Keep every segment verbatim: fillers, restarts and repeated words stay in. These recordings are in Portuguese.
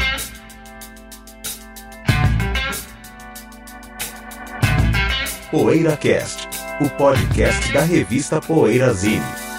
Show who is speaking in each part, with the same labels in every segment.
Speaker 1: PoeiraCast, o podcast da revista Poeirazine.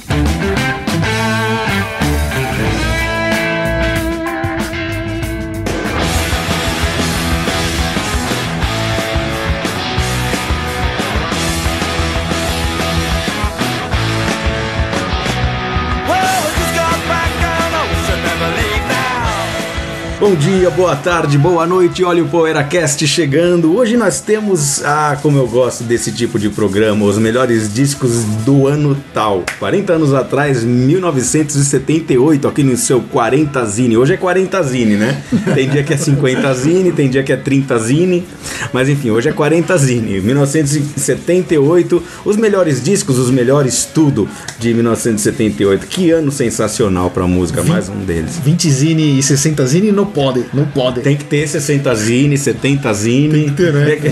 Speaker 2: Bom dia, boa tarde, boa noite, olha o PoeiraCast chegando. Hoje nós temos, ah, como eu gosto desse tipo de programa, os melhores discos do ano tal. quarenta anos atrás, mil novecentos e setenta e oito, aqui no seu quarenta Zine. Hoje é quarenta Zine, né? Tem dia que é cinquenta Zine, tem dia que é trinta Zine, mas enfim, hoje é quarenta Zine. mil novecentos e setenta e oito, os melhores discos, os melhores tudo de mil novecentos e setenta e oito. Que ano sensacional pra música, mais um deles.
Speaker 3: vinte Zine e sessenta Zine não pode, não pode.
Speaker 2: Tem que ter sessenta Zine, setenta Zine.
Speaker 3: Tem que ter, né?
Speaker 2: É que,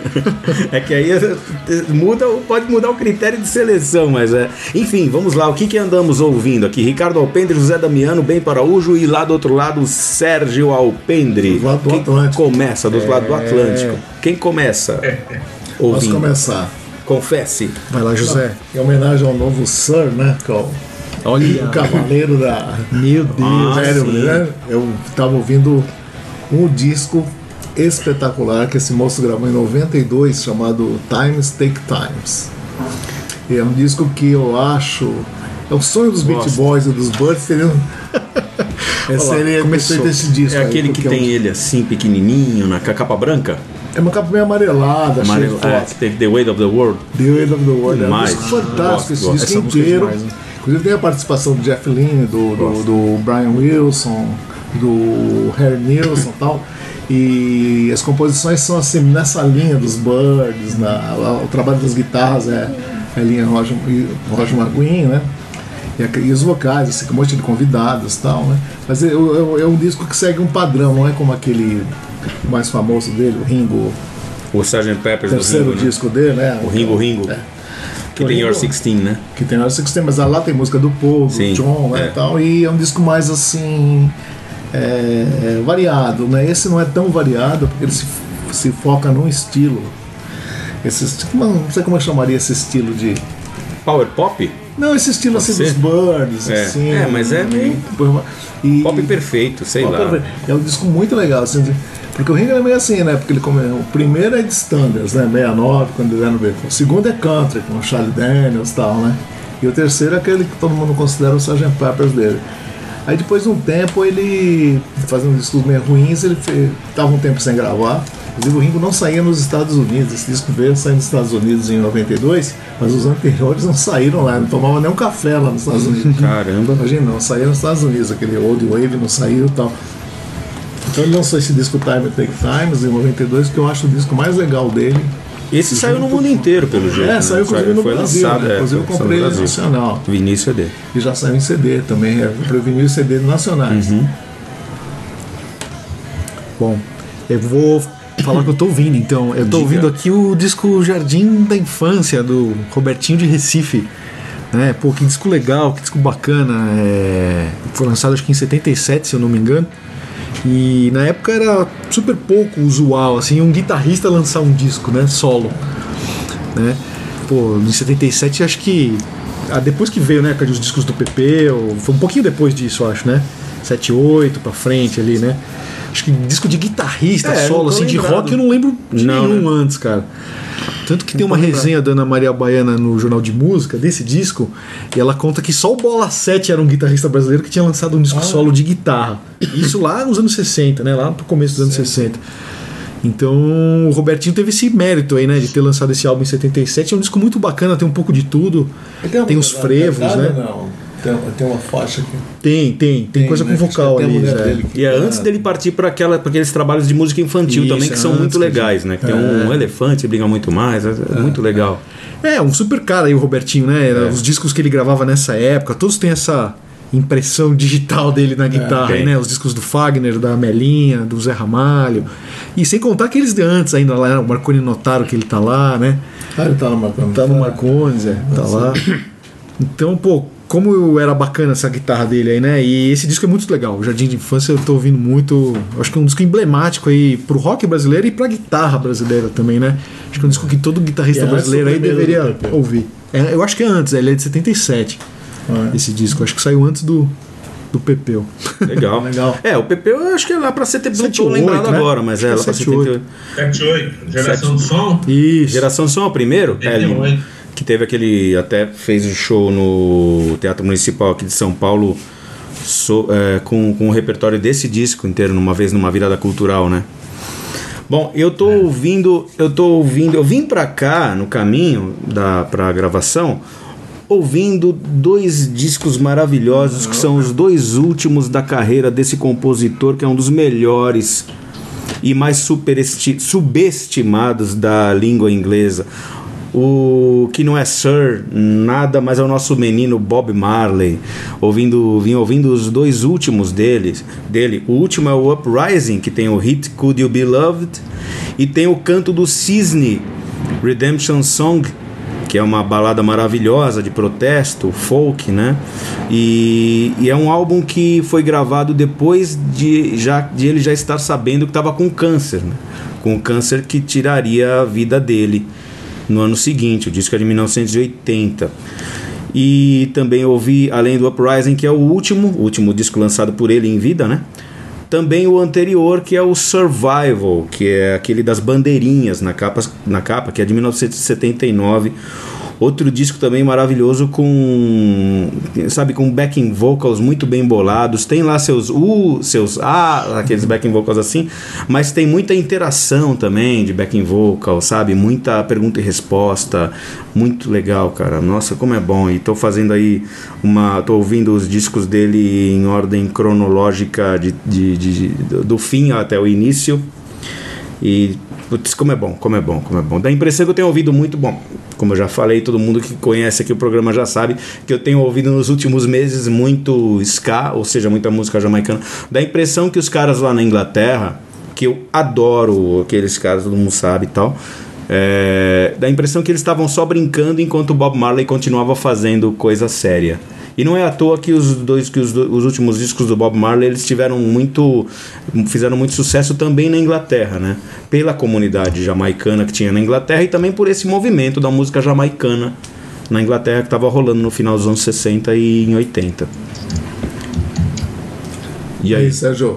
Speaker 2: é que aí muda, pode mudar o critério de seleção, mas é. Enfim, vamos lá, o que, que andamos ouvindo aqui? Ricardo Alpendre, José Damiano, Bem Paraújo e lá do outro lado, Sérgio Alpendre.
Speaker 4: Do lado do
Speaker 2: Quem
Speaker 4: Atlântico.
Speaker 2: começa? Dos
Speaker 3: É...
Speaker 2: lados do Atlântico. Quem começa?
Speaker 4: Posso
Speaker 2: Ouvindo?
Speaker 4: começar?
Speaker 2: Confesse.
Speaker 3: Vai lá, José.
Speaker 4: Em homenagem ao novo Sir, né? Que é o,
Speaker 3: Olha.
Speaker 4: o cavaleiro da...
Speaker 3: Meu Deus.
Speaker 2: Ah,
Speaker 4: Velho,
Speaker 2: sim.
Speaker 4: né? Eu tava ouvindo um disco espetacular que esse moço gravou em noventa e dois, chamado Times Take Times. E é um disco que eu acho... É o sonho dos Beach
Speaker 2: Gosto.
Speaker 4: Boys e dos Birds, seria... É, seria
Speaker 3: começou.
Speaker 4: perfeito esse disco.
Speaker 2: É
Speaker 4: aí,
Speaker 2: aquele que
Speaker 4: porque
Speaker 2: tem
Speaker 4: é um-
Speaker 2: ele assim, pequenininho, na com a capa branca?
Speaker 4: É uma capa meio amarelada, cheia
Speaker 2: Amarelo,
Speaker 4: de
Speaker 2: é,
Speaker 4: fotos.
Speaker 2: tem The Weight of the World.
Speaker 4: The Weight of the World. É um
Speaker 2: Demais.
Speaker 4: disco fantástico,
Speaker 2: Gosto,
Speaker 4: esse
Speaker 2: gosto.
Speaker 4: disco
Speaker 3: Essa música é
Speaker 4: inteiro.
Speaker 3: demais, né?
Speaker 4: Inclusive tem a participação do Jeff Lynne, do, do, do Brian Wilson, do Harry Nilsson e tal. E as composições são assim, nessa linha dos Birds, na, o trabalho das guitarras é a linha Roger, Roger McGuinn, né? E, a- e os vocais, assim, com um monte de convidados e tal, né? Mas é, é- é um disco que segue um padrão, não é como aquele mais famoso dele, o Ringo,
Speaker 2: O sergeant Pepper's do
Speaker 4: terceiro
Speaker 2: Ringo, né?
Speaker 4: disco dele, né?
Speaker 2: O Ringo Ringo.
Speaker 4: É.
Speaker 2: Que
Speaker 4: O
Speaker 2: tem Your
Speaker 4: Ringo-
Speaker 2: sixteen, né?
Speaker 4: Que tem hora que tem, mas lá tem música do Paul, do
Speaker 2: Sim,
Speaker 4: John, né,
Speaker 2: é.
Speaker 4: e tal, e é um disco mais assim é, é, variado, né? Esse não é tão variado porque ele se, se foca num estilo. Esse, esti- não sei como eu chamaria esse estilo de.
Speaker 2: Power Pop?
Speaker 4: Não, esse estilo assim
Speaker 2: ser?
Speaker 4: dos Birds,
Speaker 2: É.
Speaker 4: assim.
Speaker 2: É, mas é meio-
Speaker 4: e,
Speaker 2: Pop perfeito, sei
Speaker 4: Pop
Speaker 2: lá.
Speaker 4: perfeito. É um disco muito legal, assim, de- porque o Ringo é meio assim, né? Porque ele come, o primeiro é de Standards, né? sessenta e nove, quando ele era no Beatles. O segundo é Country, com o Charlie Daniels e tal, né? E o terceiro é aquele que todo mundo considera o sergeant Pepper's dele. Aí depois de um tempo ele, fazendo discos meio ruins, ele fez, tava um tempo sem gravar. Inclusive o Ringo não saía nos Estados Unidos. Esse disco veio sair nos Estados Unidos em noventa e dois, mas os anteriores não saíram lá, não tomavam nem um café lá nos Estados Unidos.
Speaker 2: Caramba.
Speaker 4: Imagina, não, saía nos Estados Unidos, aquele Old Wave não saiu e tal. Então ele lançou esse disco Time Take Times em noventa e dois, que eu acho o disco mais legal dele.
Speaker 2: Esse saiu no mundo inteiro, pelo jeito.
Speaker 4: É,
Speaker 2: né?
Speaker 4: saiu inclusive no
Speaker 2: Foi
Speaker 4: Brasil,
Speaker 2: lançado,
Speaker 4: né?
Speaker 2: é,
Speaker 4: Inclusive eu
Speaker 2: foi lançado
Speaker 4: comprei
Speaker 2: no
Speaker 4: ele
Speaker 2: Brasil.
Speaker 4: nacional.
Speaker 2: Vinil C D.
Speaker 4: E já saiu em C D também, é, eu comprei vinil e C D nacionais.
Speaker 2: Uhum.
Speaker 3: Bom, eu vou falar que eu tô ouvindo, então. Eu tô
Speaker 2: Diga.
Speaker 3: ouvindo aqui o disco Jardim da Infância, do Robertinho de Recife. Né? Pô, que disco legal, que disco bacana. É... Foi lançado acho que em setenta e sete, se eu não me engano. E na época era super pouco usual, assim, um guitarrista lançar um disco, né? Solo. Né? Pô, em setenta e sete acho que. Ah, depois que veio, né, os discos do P P, ou foi um pouquinho depois disso, eu acho, né? setenta e oito pra frente ali, né? Acho que disco de guitarrista
Speaker 2: É,
Speaker 3: solo,
Speaker 2: não tô
Speaker 3: assim, de
Speaker 2: lembrado.
Speaker 3: rock, eu não lembro de
Speaker 2: Não,
Speaker 3: nenhum
Speaker 2: né?
Speaker 3: antes, cara. Tanto que tem
Speaker 2: Não
Speaker 3: uma
Speaker 2: tô lembrado.
Speaker 3: resenha da Ana Maria Baiana no Jornal de Música desse disco, e ela conta que só o Bola sete era um guitarrista brasileiro que tinha lançado um disco solo de guitarra. Isso lá nos anos sessenta, né? Lá pro começo dos anos sessenta. Então o Robertinho teve esse mérito aí, né? De ter lançado esse álbum em setenta e sete. É um disco muito bacana, tem um pouco de tudo.
Speaker 4: Ele
Speaker 3: Tem os frevos,
Speaker 4: verdade,
Speaker 3: né?
Speaker 4: Não. Tem, tem uma faixa aqui.
Speaker 3: Tem, tem. Tem coisa com
Speaker 4: né, que
Speaker 3: vocal
Speaker 4: tem a
Speaker 3: ali.
Speaker 4: mulher
Speaker 3: já.
Speaker 4: dele que
Speaker 2: E é
Speaker 4: tá-
Speaker 2: antes dele partir para aqueles trabalhos de música infantil
Speaker 3: Isso,
Speaker 2: também, que são
Speaker 3: antes
Speaker 2: muito
Speaker 3: que-
Speaker 2: legais, né? Que tem um elefante, briga muito mais, é, é muito legal.
Speaker 3: É, um super cara aí o Robertinho, né?
Speaker 2: É.
Speaker 3: Os discos que ele gravava nessa época, todos têm essa impressão digital dele na guitarra,
Speaker 2: tem.
Speaker 3: né? Os discos do Fagner, da Melinha, do Zé Ramalho. E sem contar aqueles de antes ainda lá, o Marconi Notaro que ele tá lá, né?
Speaker 4: Ah, ele tá no Marconi.
Speaker 3: Tá no Marconi, Zé, tá lá. Então, pô, como era bacana essa guitarra dele aí, né? E esse disco é muito legal. O Jardim de Infância eu tô ouvindo muito. Acho que é um disco emblemático aí pro rock brasileiro e pra guitarra brasileira também, né? Acho que é um disco que todo guitarrista
Speaker 4: é
Speaker 3: brasileiro aí deveria ouvir. É, eu acho que é antes, ele é de setenta e sete. Ah, é. Esse disco, acho que saiu antes do, do Pepeu.
Speaker 2: Legal.
Speaker 3: Legal.
Speaker 2: É, o Pepeu eu acho que é lá pra setenta e oito, não tô lembrado, né? Agora, mas é lá pra setenta e oito.
Speaker 5: setenta e oito, Geração do Som?
Speaker 3: Isso.
Speaker 2: Geração do Som é o primeiro? É, que teve aquele, até fez um show no Teatro Municipal aqui de São Paulo so, é, com, com o repertório desse disco inteiro, numa vez numa virada cultural, né? Bom, eu tô é. ouvindo, eu tô ouvindo, eu vim pra cá no caminho da, pra gravação, ouvindo dois discos maravilhosos, que são os dois últimos da carreira desse compositor, que é um dos melhores e mais superesti- subestimados da língua inglesa. O que não é Sir nada, mas é o nosso menino Bob Marley. Ouvindo, vim ouvindo os dois últimos deles, dele. O último é o Uprising, que tem o hit Could You Be Loved, e tem o Canto do Cisne, Redemption Song, que é uma balada maravilhosa de protesto, folk, né? E, e é um álbum que foi gravado depois de, já, de ele já estar sabendo que estava com câncer, né? Com câncer que tiraria a vida dele no ano seguinte. O disco é de mil novecentos e oitenta. E também ouvi, além do Uprising, que é o último, o último disco lançado por ele em vida, né? Também o anterior, que é o Survival, que é aquele das bandeirinhas na capa, na capa, que é de mil novecentos e setenta e nove. Outro disco também maravilhoso com, sabe, com backing vocals muito bem bolados. Tem lá seus U, seus A, aqueles backing vocals assim, mas tem muita interação também de backing vocal, sabe? Muita pergunta e resposta. Muito legal, cara. Nossa, como é bom. E tô fazendo aí uma... tô ouvindo os discos dele em ordem cronológica de, de, de, de, do fim até o início. E... putz, como é bom, como é bom, como é bom. Dá a impressão que eu tenho ouvido muito bom. Como eu já falei, todo mundo que conhece aqui o programa já sabe que eu tenho ouvido nos últimos meses muito ska, ou seja, muita música jamaicana. Dá a impressão que os caras lá na Inglaterra, que eu adoro aqueles caras, todo mundo sabe e tal, é, dá a impressão que eles estavam só brincando enquanto o Bob Marley continuava fazendo coisa séria. E não é à toa que os dois, que os, os últimos discos do Bob Marley, eles tiveram muito, fizeram muito sucesso também na Inglaterra, né? Pela comunidade jamaicana que tinha na Inglaterra e também por esse movimento da música jamaicana na Inglaterra que estava rolando no final dos anos sessenta e em oitenta. E aí,
Speaker 4: Sérgio?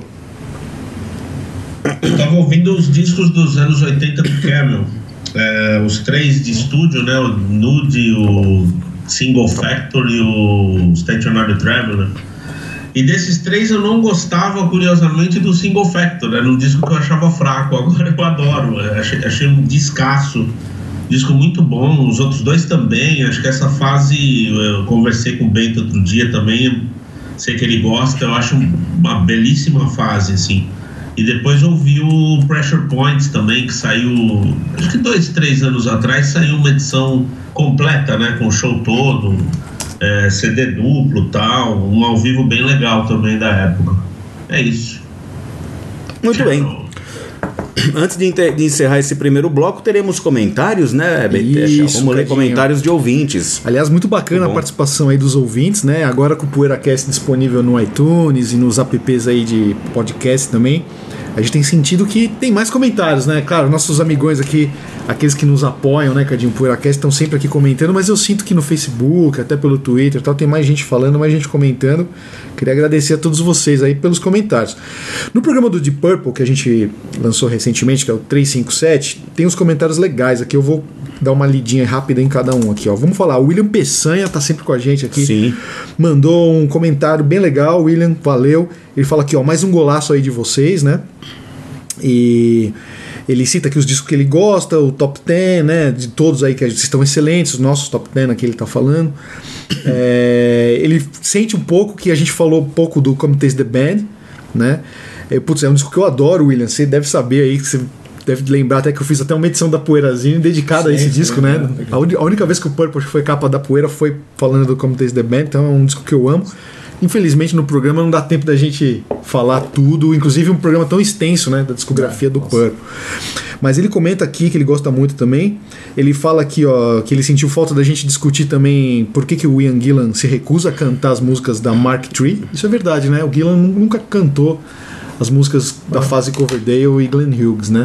Speaker 5: Eu estava ouvindo os discos dos anos oitenta do Camel, é, os três de estúdio, né? O Nude, o Single Factor e o Stationary Traveler. E desses três eu não gostava, curiosamente, do Single Factor. Era um disco que eu achava fraco. Agora eu adoro. Eu achei, achei um discaço. Disco muito bom. Os outros dois também. Acho que essa fase... Eu conversei com o Bento outro dia também. Sei que ele gosta. Eu acho uma belíssima fase, assim. E depois eu vi o Pressure Points também, que saiu... Acho que dois, três anos atrás saiu uma edição completa, né? Com o show todo, é, C D duplo e tal, um ao vivo bem legal também da época. É isso.
Speaker 2: Muito bem. Antes de, de encerrar esse primeiro bloco, teremos comentários, né, Betecha? Vamos ler comentários de ouvintes.
Speaker 3: Aliás, muito bacana muito a participação aí dos ouvintes, né? Agora com o PoeiraCast disponível no iTunes e nos apps aí de podcast também, a gente tem sentido que tem mais comentários, né? Claro, nossos amigões aqui, aqueles que nos apoiam, né, Cadinho, PoeiraCast, estão sempre aqui comentando, mas eu sinto que no Facebook, até pelo Twitter e tal, tem mais gente falando, mais gente comentando. Queria agradecer a todos vocês aí pelos comentários. No programa do Deep Purple, que a gente lançou recentemente, que é o trezentos e cinquenta e sete, tem uns comentários legais aqui, eu vou dar uma lidinha rápida em cada um aqui, ó. Vamos falar, o William Peçanha tá sempre com a gente aqui.
Speaker 2: Sim.
Speaker 3: Mandou um comentário bem legal, William, valeu. Ele fala aqui, ó, mais um golaço aí de vocês, né? E ele cita aqui os discos que ele gosta, o top dez, né, de todos aí que estão excelentes, os nossos top dez aqui ele tá falando. É, ele sente um pouco que a gente falou um pouco do Come Taste the Band, né? É, putz, é um disco que eu adoro, William, você deve saber aí, que você deve lembrar até que eu fiz até uma edição da Poeirazinho dedicada sim, a esse sim, disco, né? É, a, un- a única vez que o Purple foi capa da Poeira foi falando do Come Taste the Band, então é um disco que eu amo. Infelizmente no programa não dá tempo da gente falar tudo, inclusive um programa tão extenso, né, da discografia do Purple. Mas ele comenta aqui que ele gosta muito também. Ele fala aqui, ó, que ele sentiu falta da gente discutir também por que, que o Ian Gillan se recusa a cantar as músicas da Mark três. Isso é verdade, né? O Gillan nunca cantou as músicas da ah. fase Coverdale e Glenn Hughes, né?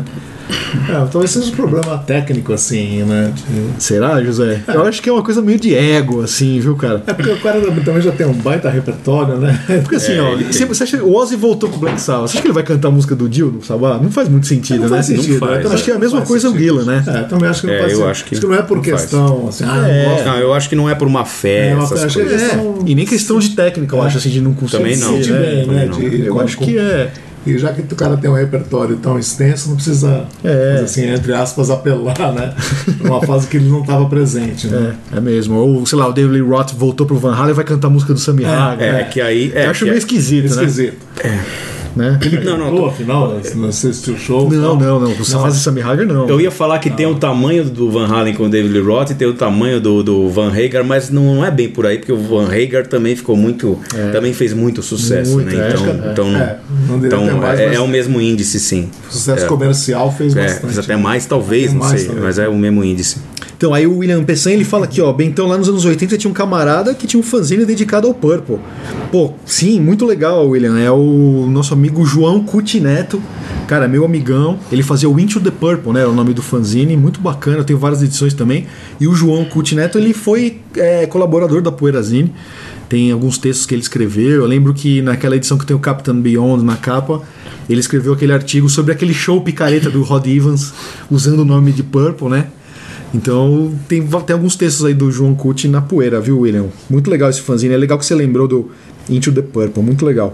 Speaker 4: É, talvez seja um problema técnico, assim, né? De...
Speaker 3: Será, José? É. Eu acho que é uma coisa meio de ego, assim, viu, cara?
Speaker 4: É porque o cara também já tem um baita repertório, né?
Speaker 3: Porque assim,
Speaker 2: é,
Speaker 3: ó, você, você acha que o Ozzy voltou pro Black Sabbath? Você acha que ele vai cantar a música do Dio no Sabbath? Não faz muito sentido,
Speaker 4: não
Speaker 3: né?
Speaker 4: Faz sentido,
Speaker 2: não faz,
Speaker 4: né?
Speaker 3: Acho que é a mesma coisa o Gillan, né?
Speaker 4: É, também acho que não
Speaker 2: é,
Speaker 4: faz
Speaker 2: eu
Speaker 4: sentido.
Speaker 2: acho que,
Speaker 4: acho que não é por
Speaker 2: não
Speaker 4: questão, assim, ah,
Speaker 3: é.
Speaker 4: não gosto.
Speaker 2: Não, eu acho que não é por uma fé,
Speaker 4: É, uma
Speaker 2: essas
Speaker 4: fé,
Speaker 2: coisas.
Speaker 3: É, e nem questão de técnica, eu acho, assim, de não conseguir.
Speaker 2: Também não.
Speaker 4: Sentir
Speaker 3: né?
Speaker 4: bem, né?
Speaker 2: Não.
Speaker 4: De,
Speaker 3: Eu
Speaker 4: com-
Speaker 3: acho que é.
Speaker 4: E já que o cara tem um repertório tão extenso, não precisa,
Speaker 3: É.
Speaker 4: assim, entre aspas, apelar, né? Numa fase que ele não estava presente, né?
Speaker 3: É, é mesmo. Ou, sei lá, o David Lee Roth voltou pro Van Halen e vai cantar a música do Sammy Hagar.
Speaker 2: É, que aí. É,
Speaker 3: Eu acho
Speaker 2: que
Speaker 3: meio
Speaker 2: é-
Speaker 3: esquisito,
Speaker 4: Esquisito.
Speaker 3: né?
Speaker 4: Ele
Speaker 2: Não, não,
Speaker 4: cantou,
Speaker 2: tô-
Speaker 4: afinal, né? Não assistiu o show.
Speaker 3: Não,
Speaker 4: tal.
Speaker 3: não, não. O fase Sammy Hagar, não.
Speaker 2: Eu ia falar que tem o tamanho do Van Halen com o David Lee Roth e tem o tamanho do, do Van Hagar, mas não é bem por aí, porque o Van Hagar também ficou muito. Também fez muito sucesso,
Speaker 3: Muito,
Speaker 2: né?
Speaker 3: é,
Speaker 2: Então,
Speaker 4: acho que-
Speaker 2: então,
Speaker 4: é, não diria
Speaker 2: então
Speaker 4: até mais,
Speaker 2: é,
Speaker 4: mas-
Speaker 2: é o mesmo índice, sim.
Speaker 4: Sucesso
Speaker 2: É.
Speaker 4: comercial fez
Speaker 2: É,
Speaker 4: bastante.
Speaker 2: fez até mais, talvez,
Speaker 4: Tem
Speaker 2: não
Speaker 4: mais,
Speaker 2: sei,
Speaker 4: talvez.
Speaker 2: mas é o mesmo índice.
Speaker 3: Então, aí o William Pessan, ele fala aqui, ó, bem, então lá nos anos oitenta tinha um camarada que tinha um fanzine dedicado ao Purple. Pô, sim, muito legal, William. É o nosso amigo João Cuti Neto, cara, meu amigão. Ele fazia o Into the Purple, né, o nome do fanzine, muito bacana, eu tenho várias edições também. E o João Cuti Neto, ele foi é, colaborador da Poeirazine. Tem alguns textos que ele escreveu. Eu lembro que naquela edição que tem o Captain Beyond na capa, ele escreveu aquele artigo sobre aquele show picareta do Rod Evans, usando o nome de Purple, né? Então tem, tem alguns textos aí do João Cuti na poeira, viu, William? Muito legal esse fanzine. É legal que você lembrou do Into the Purple, muito legal.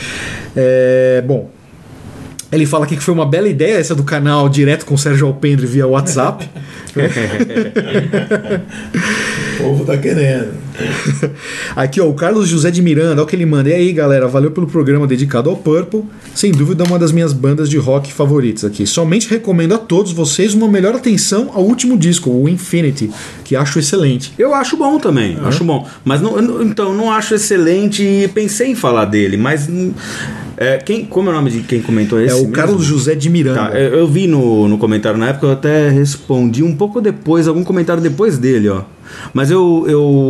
Speaker 3: É, bom, ele fala aqui que foi uma bela ideia essa do canal direto com o Sérgio Alpendre via WhatsApp.
Speaker 4: O povo tá querendo.
Speaker 3: Aqui, ó, o Carlos José de Miranda, olha o que ele manda. E aí, galera, valeu pelo programa dedicado ao Purple. Sem dúvida, uma das minhas bandas de rock favoritas aqui. Somente recomendo a todos vocês uma melhor atenção ao último disco, o Infinity, que acho excelente.
Speaker 2: Eu acho bom também,
Speaker 3: Uhum.
Speaker 2: acho bom. Mas não, eu não- então, não acho excelente e pensei em falar dele, mas. hum, É, quem, como é o nome de quem comentou esse?
Speaker 3: É o
Speaker 2: mesmo?
Speaker 3: Carlos José de Miranda.
Speaker 2: Tá, eu, eu vi no, no comentário na época, eu até respondi um pouco depois, algum comentário depois dele, ó. Mas eu,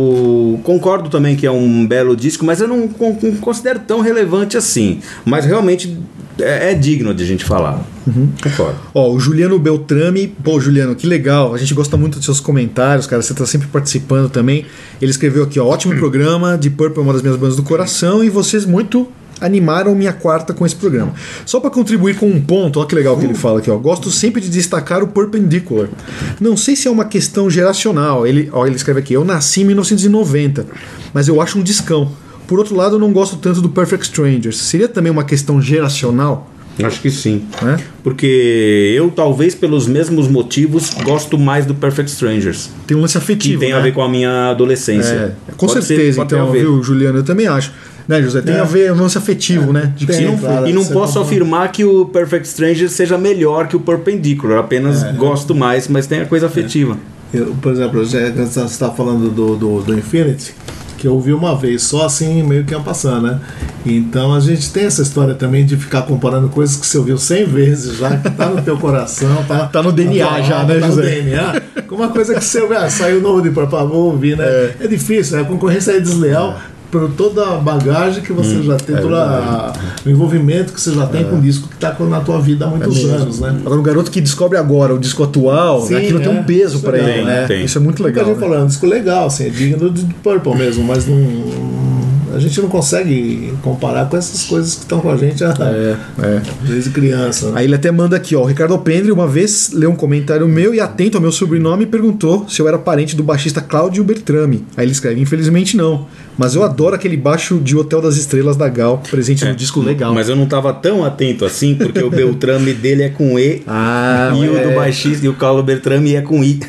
Speaker 2: eu concordo também que é um belo disco, mas eu não, con- não considero tão relevante assim. Mas realmente é, é digno de a gente falar. Concordo.
Speaker 3: Ó, o Juliano Beltrame, pô, Juliano, que legal, a gente gosta muito dos seus comentários, cara, você tá sempre participando também. Ele escreveu aqui, ó, ótimo programa, Deep Purple é uma das minhas bandas do coração e vocês muito animaram minha quarta com esse programa. Só para contribuir com um ponto, ó que legal que ele fala aqui, ó, gosto sempre de destacar o Perpendicular. Não sei se é uma questão geracional, ele, ó, ele escreve aqui, eu nasci em mil novecentos e noventa, mas eu acho um discão. Por outro lado, eu não gosto tanto do Perfect Strangers. Seria também uma questão geracional?
Speaker 2: Acho que sim.
Speaker 3: Né?
Speaker 2: Porque eu, talvez pelos mesmos motivos, gosto mais do Perfect Strangers.
Speaker 3: Tem um lance
Speaker 2: Que
Speaker 3: afetivo,
Speaker 2: tem
Speaker 3: né?
Speaker 2: a ver com a minha adolescência.
Speaker 3: É, com
Speaker 2: Pode ser-
Speaker 3: certeza,
Speaker 2: pode ter
Speaker 3: então,
Speaker 2: a ver.
Speaker 3: viu, Juliano? Eu também acho. Né, José? Tem
Speaker 4: É.
Speaker 3: a ver um lance afetivo, né? De que
Speaker 4: Tem,
Speaker 3: se não
Speaker 4: claro.
Speaker 3: for-
Speaker 2: E não
Speaker 4: Você
Speaker 2: posso
Speaker 4: tá-
Speaker 2: afirmar que o Perfect Stranger seja melhor que o Perpendicular, apenas gosto mais, mas tem a coisa afetiva.
Speaker 4: Eu, por exemplo, já que você está falando do, do, do Infinity, que eu vi uma vez só, assim, meio que ia passando, né? Então a gente tem essa história também de ficar comparando coisas que você ouviu cem vezes já, que tá no teu coração, tá,
Speaker 3: Tá no D N A
Speaker 4: na tua
Speaker 3: já,
Speaker 4: alma,
Speaker 3: né,
Speaker 4: tá
Speaker 3: José?
Speaker 4: no D N A, com uma coisa que você ouviu, ah, saiu novo de Purple, vou ouvir, né? É, é difícil, né? A concorrência é desleal. Por toda a bagagem que você já tem, todo a- o envolvimento que você já tem com o disco que está na tua vida há muitos anos, né?
Speaker 3: Agora, um garoto que descobre agora o disco atual,
Speaker 4: Sim,
Speaker 3: né, aquilo tem
Speaker 4: é.
Speaker 3: um peso
Speaker 4: Isso
Speaker 3: pra
Speaker 4: é
Speaker 3: ele,
Speaker 4: legal,
Speaker 3: né?
Speaker 2: tem.
Speaker 3: Isso é muito
Speaker 4: Legal,
Speaker 3: legal.
Speaker 4: a gente
Speaker 3: né?
Speaker 4: falando, um disco legal, assim, é digno de Purple mesmo, mas não, a gente não consegue comparar com essas coisas que estão com a gente há,
Speaker 3: É, é.
Speaker 4: desde criança. Né?
Speaker 3: Aí ele até manda aqui, ó, o Ricardo Alpendre uma vez leu um comentário meu e atento ao meu sobrenome perguntou se eu era parente do baixista Cláudio Bertrame. Aí ele escreve, infelizmente não, mas eu adoro aquele baixo de Hotel das Estrelas da Gal, presente no disco legal.
Speaker 2: Mas eu não tava tão atento assim, porque o Beltrame dele é com E
Speaker 3: Ah,
Speaker 2: e o
Speaker 3: é.
Speaker 2: do baixista e o Carlo Bertrame é com I.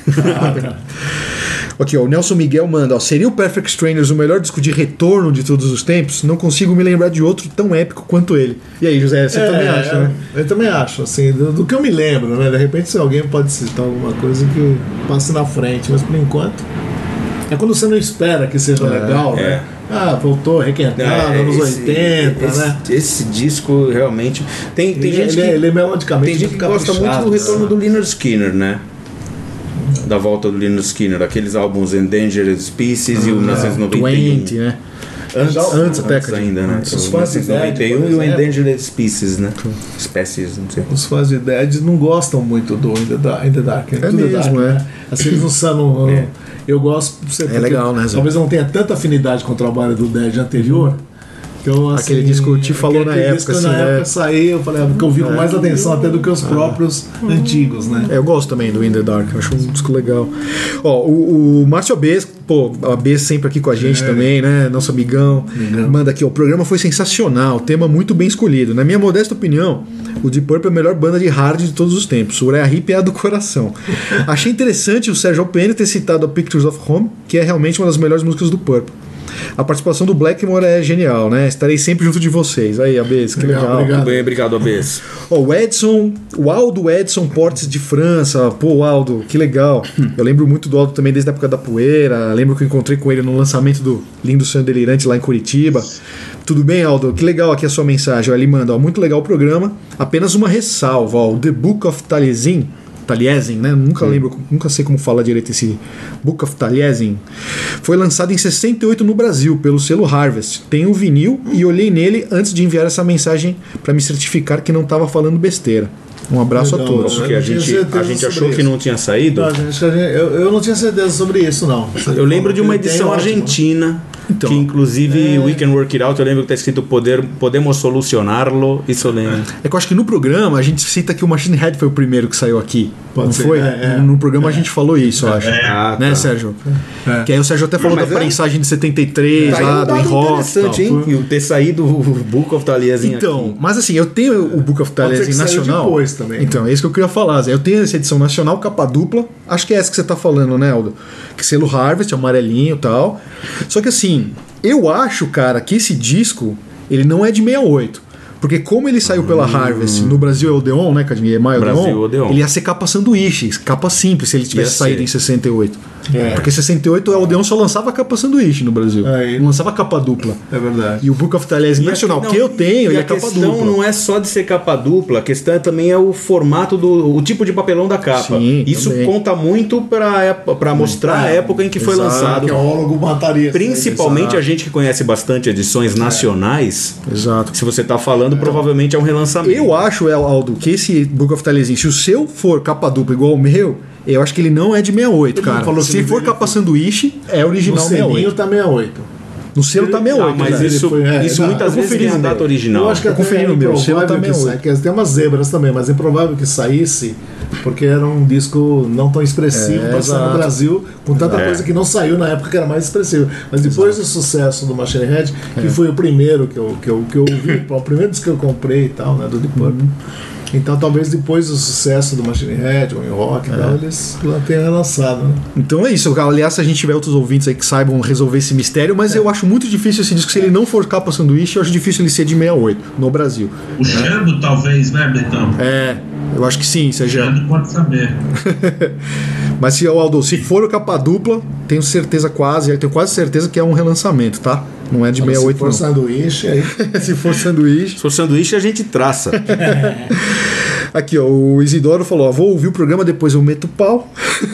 Speaker 3: Aqui, ó, o Nelson Miguel manda, ó, seria o Perfect Strangers o melhor disco de retorno de todos os tempos? Não consigo me lembrar de outro tão épico quanto ele. E aí, José, você
Speaker 4: É,
Speaker 3: também acha, né?
Speaker 4: Eu também acho, assim, do, do que eu me lembro, né? De repente, se alguém pode citar alguma coisa que passe na frente, mas por enquanto. É quando você não espera que seja legal, né? Ah, voltou requentado,
Speaker 2: É,
Speaker 4: anos
Speaker 2: esse-
Speaker 4: oitenta,
Speaker 2: esse,
Speaker 4: né?
Speaker 2: Esse disco realmente. Tem, tem
Speaker 4: Ele,
Speaker 2: gente
Speaker 4: ele,
Speaker 2: que,
Speaker 4: é- ele é melodicamente
Speaker 2: tem gente que
Speaker 4: muito
Speaker 2: gosta muito do
Speaker 4: caprichado,
Speaker 2: retorno
Speaker 4: né?
Speaker 2: do Lynyrd Skynyrd, né? Da volta do Lynyrd Skynyrd, aqueles álbuns Endangered Species e o mil novecentos e noventa e um.
Speaker 3: vinte, né?
Speaker 2: Antes,
Speaker 4: Já-
Speaker 3: antes até, cara.
Speaker 2: ainda, né?
Speaker 4: Os
Speaker 2: O
Speaker 4: fãs de
Speaker 2: mil novecentos e noventa e um
Speaker 4: Dead,
Speaker 2: e o
Speaker 4: por exemplo.
Speaker 2: Endangered Species, né? Espécies, não sei.
Speaker 4: Os fãs de Dead não gostam muito do In the Dark. In the Dark
Speaker 3: É
Speaker 4: Into the
Speaker 3: mesmo,
Speaker 4: Dark,
Speaker 3: é.
Speaker 4: né? Assim, eles não são. não-
Speaker 2: É.
Speaker 4: Eu gosto. Você, porque
Speaker 3: legal, né, Zé?
Speaker 4: Talvez eu não tenha tanta afinidade com o trabalho do Dead anterior. que eu, assim,
Speaker 3: Aquele disco que te falou
Speaker 4: aquele
Speaker 3: na época,
Speaker 4: disco
Speaker 3: assim,
Speaker 4: na
Speaker 3: né?
Speaker 4: época saiu, eu falei, ah, porque eu vi com mais atenção até do que os próprios antigos, né?
Speaker 3: É, eu gosto também do In The Dark, eu acho um disco legal. Ó, o, o Márcio Abes, pô, a Abes sempre aqui com a gente
Speaker 4: É.
Speaker 3: também, né? Nosso amigão.
Speaker 4: Amigão.
Speaker 3: Manda aqui, ó, o programa foi sensacional, tema muito bem escolhido. Na minha modesta opinião, o Deep Purple é a melhor banda de hard de todos os tempos. O Uriah Heep é a do coração. Achei interessante o Sérgio Alpene ter citado a Pictures of Home, que é realmente uma das melhores músicas do Purple. A participação do Blackmore é genial, né? Estarei sempre junto de vocês. Aí, Abes, que
Speaker 4: Legal,
Speaker 3: legal.
Speaker 4: obrigado.
Speaker 2: Muito bem, obrigado, Abes.
Speaker 3: Ó, o Edson, o Aldo Edson Portes de França. Pô, Aldo, que legal. Eu lembro muito do Aldo também desde a época da Poeira. Lembro que eu encontrei com ele no lançamento do Lindo Sonho Delirante lá em Curitiba. Tudo bem, Aldo? Que legal aqui a sua mensagem. Ó, ele manda, ó, muito legal o programa. Apenas uma ressalva, ó, o The Book of Taliesin. Taliesin, né? Nunca lembro, nunca sei como fala direito esse Book of Taliesin. Foi lançado em sessenta e oito no Brasil pelo selo Harvest. Tem um vinil e olhei nele antes de enviar essa mensagem para me certificar que não estava falando besteira. Um abraço
Speaker 4: Legal,
Speaker 3: a todos.
Speaker 4: Eu
Speaker 2: Porque a
Speaker 4: não tinha
Speaker 2: gente,
Speaker 4: certeza
Speaker 2: a gente
Speaker 4: sobre
Speaker 2: achou que
Speaker 4: isso.
Speaker 2: não tinha saído.
Speaker 4: Não, gente, eu, eu não tinha certeza sobre isso, não.
Speaker 2: Eu lembro de uma
Speaker 4: Ele tem,
Speaker 2: edição
Speaker 4: ótimo.
Speaker 2: argentina,
Speaker 3: Então,
Speaker 2: que inclusive We Can Work It Out, eu lembro que está escrito poder, podemos solucionarlo, isso eu lembro.
Speaker 3: É que eu acho que no programa a gente cita que o Machine Head foi o primeiro que saiu aqui.
Speaker 4: Pode
Speaker 3: não
Speaker 4: ser,
Speaker 3: foi?
Speaker 4: é, é.
Speaker 3: No programa a gente falou isso, eu acho.
Speaker 2: Ah,
Speaker 3: Né,
Speaker 2: tá.
Speaker 3: Sérgio?
Speaker 4: É.
Speaker 3: Que aí o Sérgio até falou
Speaker 2: Mas
Speaker 3: da
Speaker 2: é-
Speaker 3: prensagem de setenta e três,
Speaker 2: Tá aí
Speaker 3: lá
Speaker 2: um
Speaker 3: do
Speaker 2: dado
Speaker 3: rock.
Speaker 2: interessante, hein? E o ter saído o Book of Taliesin
Speaker 3: Então,
Speaker 2: aqui.
Speaker 3: mas assim, eu tenho o Book of
Speaker 4: Pode ser
Speaker 3: Taliesin
Speaker 4: que saiu
Speaker 3: nacional.
Speaker 4: depois também, né?
Speaker 3: Então, é isso que eu queria falar, Zé. Eu tenho essa edição nacional, capa dupla. Acho que é essa que você tá falando, né, Aldo? Que selo Harvest, amarelinho e tal. Só que assim, eu acho, cara, que esse disco, ele não é de sessenta e oito. Porque como ele saiu pela Harvest, no Brasil é Odeon, né, Cadinho? É Maio
Speaker 2: Brasil, Odeon.
Speaker 3: Ele ia ser capa sanduíche, capa simples, se ele tivesse
Speaker 2: Ia
Speaker 3: saído
Speaker 2: ser.
Speaker 3: em sessenta e oito.
Speaker 4: É.
Speaker 3: Porque sessenta e oito o Odeon só lançava capa sanduíche no Brasil.
Speaker 4: Aí.
Speaker 3: Não lançava capa dupla.
Speaker 4: É verdade.
Speaker 3: E o Book of Taliesin
Speaker 2: E a-
Speaker 3: nacional,
Speaker 2: não,
Speaker 3: que eu tenho,
Speaker 2: e
Speaker 3: ele
Speaker 2: a
Speaker 3: é capa
Speaker 2: questão
Speaker 3: dupla.
Speaker 2: não é só de ser capa dupla, a questão também é o formato do o tipo de papelão da capa.
Speaker 3: Sim,
Speaker 2: Isso
Speaker 3: também.
Speaker 2: conta muito para mostrar a época em que foi
Speaker 3: Exato.
Speaker 2: lançado.
Speaker 4: Arqueólogo mataria.
Speaker 2: Principalmente a gente que conhece bastante edições nacionais.
Speaker 3: Exato.
Speaker 2: Se você está falando, provavelmente é um relançamento.
Speaker 3: Eu acho, Aldo, que esse Book of Taliesin, se o seu for capa dupla igual o meu, eu acho que ele não é de sessenta e oito,
Speaker 4: Ele não
Speaker 3: cara.
Speaker 4: falou que
Speaker 3: Se
Speaker 4: ele
Speaker 3: for
Speaker 4: veio-
Speaker 3: capa sanduíche, é
Speaker 4: No
Speaker 3: original sessenta e
Speaker 4: selinho
Speaker 3: oito.
Speaker 4: tá sessenta e oito.
Speaker 3: No selo tá sessenta e
Speaker 2: Ah,
Speaker 3: oito,
Speaker 2: mas
Speaker 3: né?
Speaker 2: isso,
Speaker 4: Ele foi- é,
Speaker 2: isso
Speaker 4: não,
Speaker 2: muitas
Speaker 3: eu
Speaker 2: vezes
Speaker 3: conferi
Speaker 2: tem a
Speaker 3: no
Speaker 2: data
Speaker 3: meu.
Speaker 2: original.
Speaker 4: Eu acho que
Speaker 3: Eu
Speaker 4: até
Speaker 3: conferi
Speaker 4: é
Speaker 3: no meu, o selo
Speaker 4: improvável
Speaker 3: tá
Speaker 4: que
Speaker 3: sessenta e
Speaker 4: sa-
Speaker 3: oito.
Speaker 4: que tem umas zebras também, mas é improvável que saísse porque era um disco não tão expressivo
Speaker 3: É,
Speaker 4: passando
Speaker 3: exato.
Speaker 4: no Brasil, com tanta
Speaker 2: É.
Speaker 4: coisa que não saiu na época que era mais expressivo. Mas depois do sucesso do Machine Head, que foi o primeiro que eu, que eu, que eu ouvi, o primeiro disco que eu comprei e tal, né, do Deep Purple. Então talvez depois do sucesso do Machine Head, o In Rock e tal, eles lá tenham relançado, né?
Speaker 3: Então é isso. Aliás, se a gente tiver outros ouvintes aí que saibam resolver esse mistério, mas eu acho muito difícil esse disco. Se ele não for capa sanduíche, eu acho difícil ele ser de sessenta e oito no Brasil.
Speaker 5: O Xambo, talvez, né, Betão?
Speaker 3: É, eu acho que sim,
Speaker 5: O
Speaker 3: seja.
Speaker 5: Xambo pode saber.
Speaker 3: Mas se, Aldo, se for o capa dupla, tenho certeza quase, eu tenho quase certeza que é um relançamento, tá? Não é de sessenta e oito,
Speaker 4: Se for
Speaker 3: não.
Speaker 4: sanduíche, aí
Speaker 3: Se for sanduíche.
Speaker 2: Se for sanduíche, a gente traça.
Speaker 3: Aqui, ó, o Isidoro falou: ó, vou ouvir o programa, depois eu meto o pau.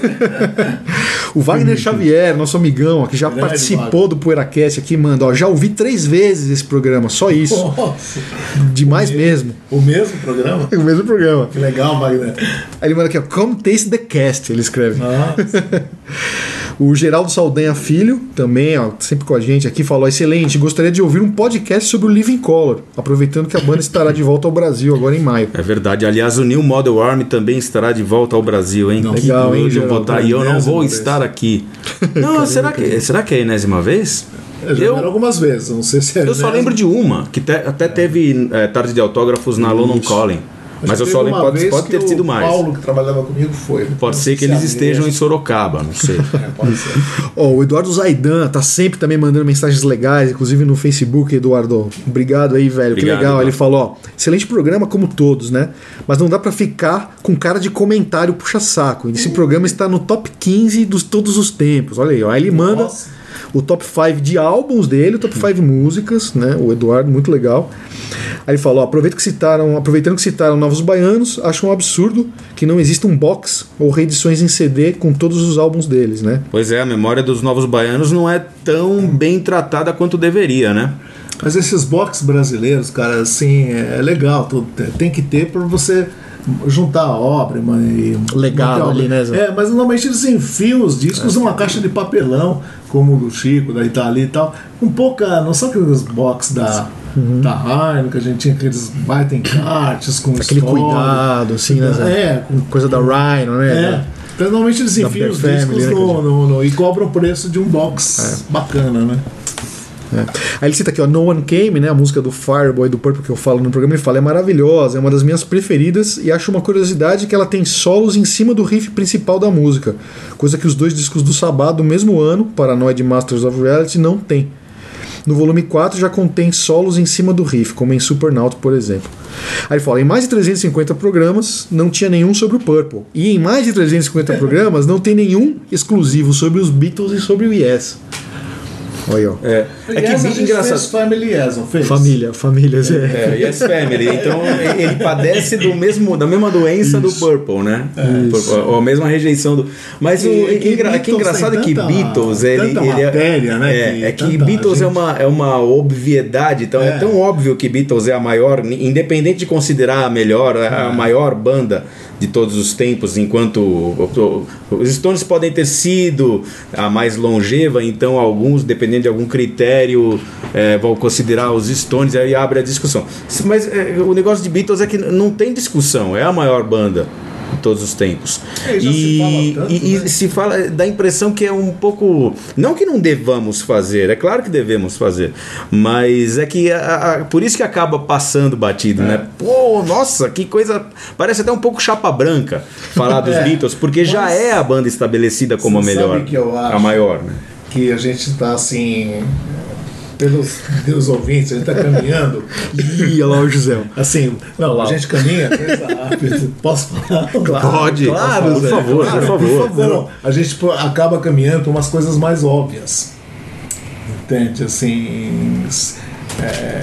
Speaker 3: O Wagner Xavier, nosso amigão, ó, que já
Speaker 4: Grande
Speaker 3: participou
Speaker 4: Wagner.
Speaker 3: do PoeiraCast aqui, manda, ó, já ouvi três vezes esse programa, só isso.
Speaker 4: nossa,
Speaker 3: Demais mesmo.
Speaker 4: o mesmo programa?
Speaker 3: O mesmo programa.
Speaker 4: Que legal, Wagner.
Speaker 3: Aí ele manda aqui, ó, Come Taste the Cast, ele escreve.
Speaker 4: Nossa.
Speaker 3: O Geraldo Saldanha Filho, também, ó, sempre com a gente aqui, falou: excelente, gostaria de ouvir um podcast sobre o Living Color, aproveitando que a banda estará de volta ao Brasil agora em maio.
Speaker 2: É verdade. Aliás, o New Model Army também estará de volta ao Brasil, hein?
Speaker 3: Não,
Speaker 2: Que
Speaker 3: legal, hein,
Speaker 2: curioso eu vou
Speaker 3: Geraldo?
Speaker 2: estar- E eu não
Speaker 4: Enésima
Speaker 2: vou
Speaker 4: vez.
Speaker 2: estar aqui. Não, será que, será que é a enésima vez?
Speaker 4: Eu já
Speaker 2: Eu-
Speaker 4: vi algumas vezes, eu não sei se é.
Speaker 2: Eu só
Speaker 4: né?
Speaker 2: lembro de uma, que te- até teve é, tarde de autógrafos na London
Speaker 4: Isso.
Speaker 2: Calling.
Speaker 4: Acho
Speaker 2: Mas
Speaker 4: que
Speaker 2: eu
Speaker 4: teve
Speaker 2: só lembro,
Speaker 4: uma
Speaker 2: pode,
Speaker 4: vez
Speaker 2: pode
Speaker 4: que
Speaker 2: ter
Speaker 4: o
Speaker 2: sido mais.
Speaker 4: Paulo, que trabalhava comigo, foi.
Speaker 2: Pode
Speaker 4: Não
Speaker 2: ser
Speaker 4: sei
Speaker 2: que
Speaker 4: se
Speaker 2: eles
Speaker 4: a
Speaker 2: estejam em
Speaker 4: mesma.
Speaker 2: Sorocaba, não sei.
Speaker 4: É, pode ser.
Speaker 3: Ó, o Eduardo Zaidan tá sempre também mandando mensagens legais, inclusive no Facebook, Eduardo. Obrigado aí, velho.
Speaker 2: Obrigado,
Speaker 3: que legal.
Speaker 2: Eduardo.
Speaker 3: Ele falou, ó, excelente programa como todos, né? Mas não dá pra ficar com cara de comentário puxa-saco. Esse programa está no top quinze dos todos os tempos. Olha aí, ó. Aí ele manda
Speaker 4: Nossa.
Speaker 3: o top cinco de álbuns dele, o top cinco músicas, né? O Eduardo, muito legal. Aí ele falou, ó, aproveito que citaram, aproveitando que citaram Novos Baianos, acho um absurdo que não exista um box ou reedições em C D com todos os álbuns deles, né?
Speaker 2: Pois é, a memória dos Novos Baianos não é tão bem tratada quanto deveria, né?
Speaker 4: Mas esses box brasileiros, cara, assim, é legal, tudo, tem que ter para você juntar a obra e
Speaker 3: legado ali, né, Zé?
Speaker 4: É, mas normalmente eles enfiam os discos é. numa caixa de papelão, como o do Chico, da Itália e tal, um pouca, não são aqueles box da uhum. da Heineken, que a gente tinha aqueles baita encartes com
Speaker 3: aquele
Speaker 4: história,
Speaker 3: cuidado, assim, né, Zé?
Speaker 4: É, com
Speaker 3: coisa da Rhino, né?
Speaker 4: É. Então, normalmente eles enfiam os discos Family, no, né, no, no, e cobram o preço de um box é. bacana, né?
Speaker 3: É. Aí ele cita aqui, ó, No One Came, né, a música do Fireboy do Purple que eu falo no programa, ele fala, é maravilhosa, é uma das minhas preferidas e acho uma curiosidade que ela tem solos em cima do riff principal da música, coisa que os dois discos do Sabá do mesmo ano, Paranoid e Masters of Reality, não tem. No volume quatro já contém solos em cima do riff, como em Supernaut, por exemplo. Aí ele fala, em mais de trezentos e cinquenta programas não tinha nenhum sobre o Purple, e em mais de trezentos e cinquenta programas não tem nenhum exclusivo sobre os Beatles e sobre o Yes. Olha, ó.
Speaker 2: É, é que
Speaker 4: Yes, engraçado. Family Yes, não fez?
Speaker 3: Família, famílias, é.
Speaker 2: É, Yes Family. Então ele padece do mesmo, da mesma doença Isso. do Purple, né? Isso. Ou a mesma rejeição do. Mas e, o que, que, engra... que engraçado é que tanta, Beatles, ele, ele
Speaker 4: matéria,
Speaker 2: é,
Speaker 4: né?
Speaker 2: É,
Speaker 4: que,
Speaker 2: é que Beatles gente... é, uma, é uma obviedade. Então é. é tão óbvio que Beatles é a maior, independente de considerar a melhor, a maior banda de todos os tempos, enquanto os Stones podem ter sido a mais longeva, então alguns, dependendo de algum critério, é, vão considerar os Stones, aí abre a discussão. Mas é, o negócio de Beatles é que não tem discussão, é a maior banda de todos os tempos.
Speaker 4: É, e se fala tanto,
Speaker 2: e,
Speaker 4: né?
Speaker 2: e se fala, dá a impressão que é um pouco, não que não devamos fazer, é claro que devemos fazer, mas é que a, a, por isso que acaba passando batido, é. né? Pô, nossa, que coisa, parece até um pouco chapa branca falar dos é. Beatles, porque mas já é a banda estabelecida como a melhor,
Speaker 4: que eu acho
Speaker 2: a maior, né?
Speaker 4: Que a gente está assim, pelos, pelos ouvintes, a gente está caminhando.
Speaker 3: Ih, olha lá o José.
Speaker 4: Assim, não, a gente caminha. Posso falar?
Speaker 2: Claro, Pode,
Speaker 4: claro,
Speaker 2: por
Speaker 4: Zé,
Speaker 2: favor,
Speaker 4: claro,
Speaker 2: por favor.
Speaker 4: Por favor. Não, a gente acaba caminhando para umas coisas mais óbvias. Entende? Assim. É,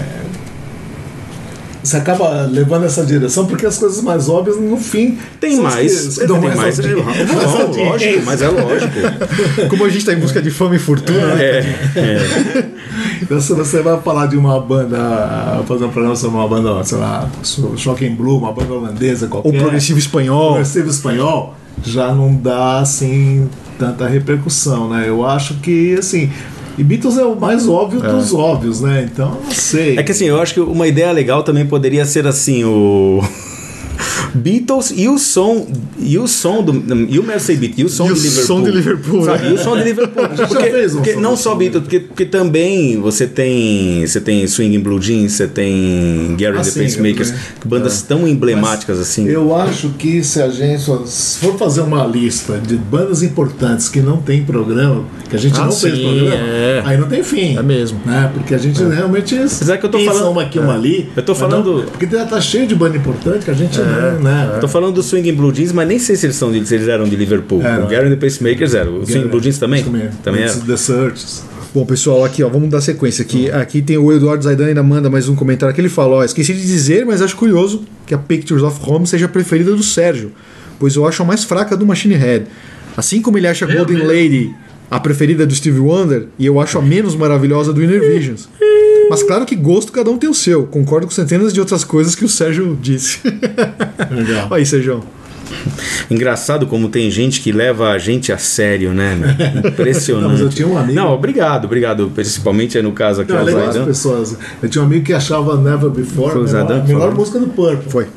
Speaker 4: você acaba levando essa direção porque as coisas mais óbvias no fim
Speaker 2: tem mais,
Speaker 4: que,
Speaker 2: tem mais, mais é, não, lógico, mas é lógico.
Speaker 3: Como a gente está em busca de fama e fortuna,
Speaker 2: é, é.
Speaker 4: Então, se você vai falar de uma banda, fazer um programa sobre uma banda, sei lá, Shocking Blue, uma banda holandesa qualquer,
Speaker 3: ou progressivo espanhol,
Speaker 4: progressivo espanhol, já não dá assim tanta repercussão, né? Eu acho que assim. E Beatles é o mais óbvio é. dos óbvios, né? Então, não sei.
Speaker 2: É que assim, eu acho que uma ideia legal também poderia ser assim, o Beatles e o som e o som do e o Mercy Beat e o som
Speaker 3: e
Speaker 2: de
Speaker 3: o
Speaker 2: Liverpool,
Speaker 3: som de Liverpool,
Speaker 2: sabe?
Speaker 3: né?
Speaker 2: E o som de Liverpool, porque,
Speaker 4: fez um
Speaker 2: porque
Speaker 4: som
Speaker 2: não
Speaker 4: de
Speaker 2: só Beatles, porque, porque também você tem você tem Swingin' Blue Jeans, você tem Gary
Speaker 4: ah,
Speaker 2: the
Speaker 4: sim,
Speaker 2: Pacemakers, bandas é. tão emblemáticas
Speaker 4: Mas
Speaker 2: assim.
Speaker 4: Eu acho que se a gente se for fazer uma lista de bandas importantes que não tem programa, que a gente
Speaker 3: ah,
Speaker 4: não
Speaker 3: sim,
Speaker 4: fez programa,
Speaker 3: é.
Speaker 4: aí não tem fim.
Speaker 3: É mesmo.
Speaker 4: Né? Porque a gente é. realmente
Speaker 2: Apesar que eu tô falando
Speaker 4: uma aqui, uma
Speaker 2: é.
Speaker 4: ali.
Speaker 2: Eu tô falando
Speaker 4: não, porque tá cheio de banda importante que a gente
Speaker 2: é.
Speaker 4: não, né?
Speaker 2: Eu tô falando do Swingin' Blue Jeans, mas nem sei se eles, são de, se eles eram de Liverpool.
Speaker 4: É,
Speaker 2: o Gary and the Pacemakers era. O Swingin' Blue Jeans também?
Speaker 4: Também,
Speaker 2: também era.
Speaker 4: The Searchers.
Speaker 3: Bom, pessoal, aqui ó, vamos dar sequência aqui. Aqui tem o Eduardo Zaidan, ainda manda mais um comentário que ele fala, ó, esqueci de dizer, mas acho curioso que a Pictures of Home seja a preferida do Sérgio, pois eu acho a mais fraca do Machine Head. Assim como ele acha a Golden Lady a preferida do Stevie Wonder, e eu acho a menos maravilhosa do Inner Visions. Mas claro que gosto cada um tem o seu. Concordo com centenas de outras coisas que o Sérgio disse.
Speaker 4: Legal.
Speaker 3: Olha aí, Sérgio.
Speaker 2: Engraçado como tem gente que leva a gente a sério, né? Impressionante.
Speaker 4: Não, mas eu tinha um amigo.
Speaker 2: Não, obrigado, obrigado. Principalmente no caso aqui,
Speaker 4: não,
Speaker 2: o
Speaker 4: legal
Speaker 2: Zaidan.
Speaker 4: as pessoas. Eu tinha um amigo que achava Never Before
Speaker 2: Foi o
Speaker 4: a
Speaker 2: Zaidan
Speaker 4: melhor,
Speaker 2: que
Speaker 4: melhor
Speaker 2: falou.
Speaker 4: música do Purple.
Speaker 3: Foi.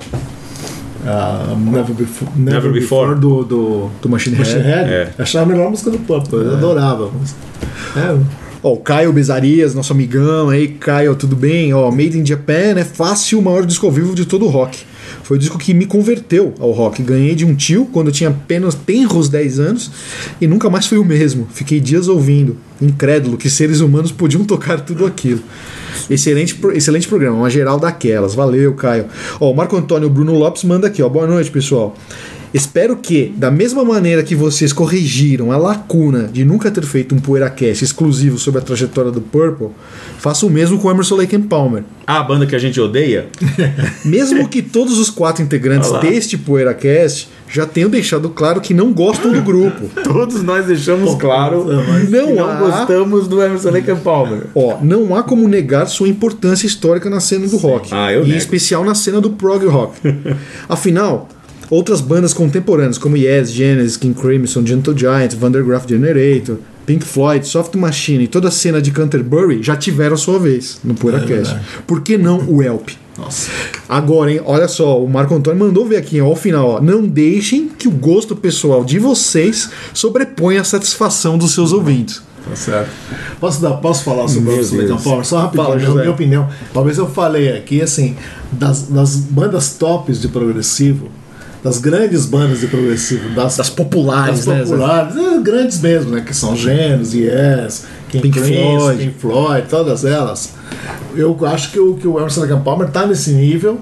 Speaker 4: Uh, Never Before, Never
Speaker 2: Never
Speaker 4: Before,
Speaker 2: Before.
Speaker 4: do, do,
Speaker 3: Do Machine
Speaker 4: Machine
Speaker 3: Head.
Speaker 4: Head.
Speaker 2: É.
Speaker 4: Achava a melhor música do Purple. Eu
Speaker 3: É.
Speaker 4: adorava a música. É.
Speaker 3: Ó, o Caio Bezarias, nosso amigão aí, Caio, tudo bem? Ó, Made in Japan é fácil o maior disco ao vivo de todo o rock. Foi o disco que me converteu ao rock. Ganhei de um tio quando eu tinha apenas tenros dez anos e nunca mais foi o mesmo. Fiquei dias ouvindo, incrédulo que seres humanos podiam tocar tudo aquilo. Excelente, excelente programa, uma geral daquelas. Valeu, Caio. Ó, o Marco Antônio Bruno Lopes manda aqui, ó. Boa noite, pessoal. Espero que, da mesma maneira que vocês corrigiram a lacuna de nunca ter feito um PoeiraCast exclusivo sobre a trajetória do Purple, façam o mesmo com Emerson, Lake and Palmer.
Speaker 2: Ah, a banda que a gente odeia?
Speaker 3: Mesmo que todos os quatro integrantes deste PoeiraCast já tenham deixado claro que não gostam do grupo.
Speaker 2: Todos nós deixamos claro
Speaker 3: não
Speaker 2: que não
Speaker 3: há...
Speaker 2: gostamos do Emerson, Lake and Palmer.
Speaker 3: Ó, não há como negar sua importância histórica na cena do rock.
Speaker 2: Ah, eu
Speaker 3: e em
Speaker 2: nego.
Speaker 3: especial na cena do prog rock. Afinal, outras bandas contemporâneas como Yes, Genesis, King Crimson, Gentle Giant, Vandergraaf Generator, Pink Floyd, Soft Machine e toda a cena de Canterbury já tiveram a sua vez no PoeiraCast. É Por que não o Help?
Speaker 4: Nossa.
Speaker 3: Agora, hein, olha só, o Marco Antônio mandou ver aqui, ó, ao final, ó, não deixem que o gosto pessoal de vocês sobreponha a satisfação dos seus ouvintes.
Speaker 4: Tá certo. Posso, dar, posso falar sobre o Lake and Palmer? Só rapidinho,
Speaker 3: Fala,
Speaker 4: minha, minha opinião. Talvez eu falei aqui, assim, das, das bandas tops de progressivo, das grandes bandas de progressivo, das,
Speaker 3: Das populares,
Speaker 4: das populares,
Speaker 3: né?
Speaker 4: é, grandes mesmo, né? Que são Genesis, Yes, King
Speaker 3: Pink
Speaker 4: Crimson,
Speaker 3: Floyd.
Speaker 4: Pink Floyd, todas elas. Eu acho que o, que o Emerson, Lake and Palmer está nesse nível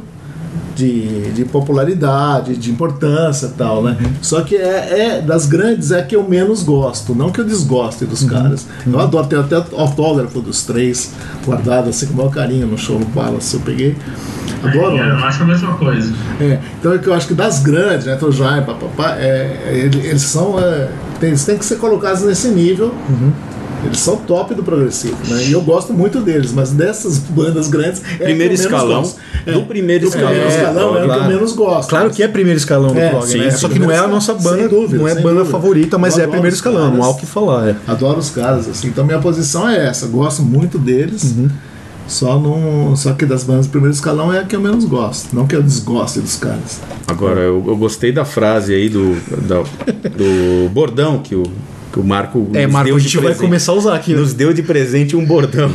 Speaker 4: de, de popularidade, de importância e tal, né?
Speaker 3: Uhum.
Speaker 4: Só que é, é das grandes é que eu menos gosto, não que eu desgoste dos
Speaker 3: Uhum.
Speaker 4: caras. Eu adoro, tenho até autógrafo dos três guardado assim com o maior carinho no show no Palace, eu peguei. Adoro.
Speaker 5: É, eu acho a mesma coisa.
Speaker 4: É, então é que eu acho que das grandes, né, Tom Jai, papapá, é, eles, eles são, é, tem, eles têm que ser colocados nesse nível. Eles são top do progressivo, né? E eu gosto muito deles, mas dessas bandas grandes é
Speaker 2: Primeiro
Speaker 4: que eu menos
Speaker 2: escalão.
Speaker 4: gosto.
Speaker 2: Do primeiro
Speaker 4: do
Speaker 2: escalão.
Speaker 4: primeiro escalão é,
Speaker 3: É,
Speaker 4: o que
Speaker 3: claro.
Speaker 4: eu menos gosto.
Speaker 3: Claro que é primeiro escalão do
Speaker 4: É,
Speaker 3: prog,
Speaker 2: sim,
Speaker 3: né?
Speaker 2: sim.
Speaker 3: Só que não é a nossa banda,
Speaker 4: Sem dúvida,
Speaker 3: não é
Speaker 4: sem
Speaker 3: banda
Speaker 4: dúvida.
Speaker 3: favorita, mas
Speaker 4: Eu
Speaker 3: é
Speaker 4: adoro
Speaker 3: primeiro
Speaker 4: os
Speaker 3: escalão,
Speaker 4: caras.
Speaker 3: não há o que falar. É.
Speaker 4: Adoro os caras, assim. Então minha posição é essa. Gosto muito deles. Só, não, só que das bandas do primeiro escalão é a que eu menos gosto. Não que eu desgoste dos caras.
Speaker 2: Agora, eu, eu gostei da frase aí do, da- do bordão que o, que o Marco
Speaker 3: É,
Speaker 2: nos
Speaker 3: Marco,
Speaker 2: deu
Speaker 3: a
Speaker 2: de
Speaker 3: gente vai
Speaker 2: presente.
Speaker 3: começar a usar aqui. né?
Speaker 2: Nos deu de presente um bordão.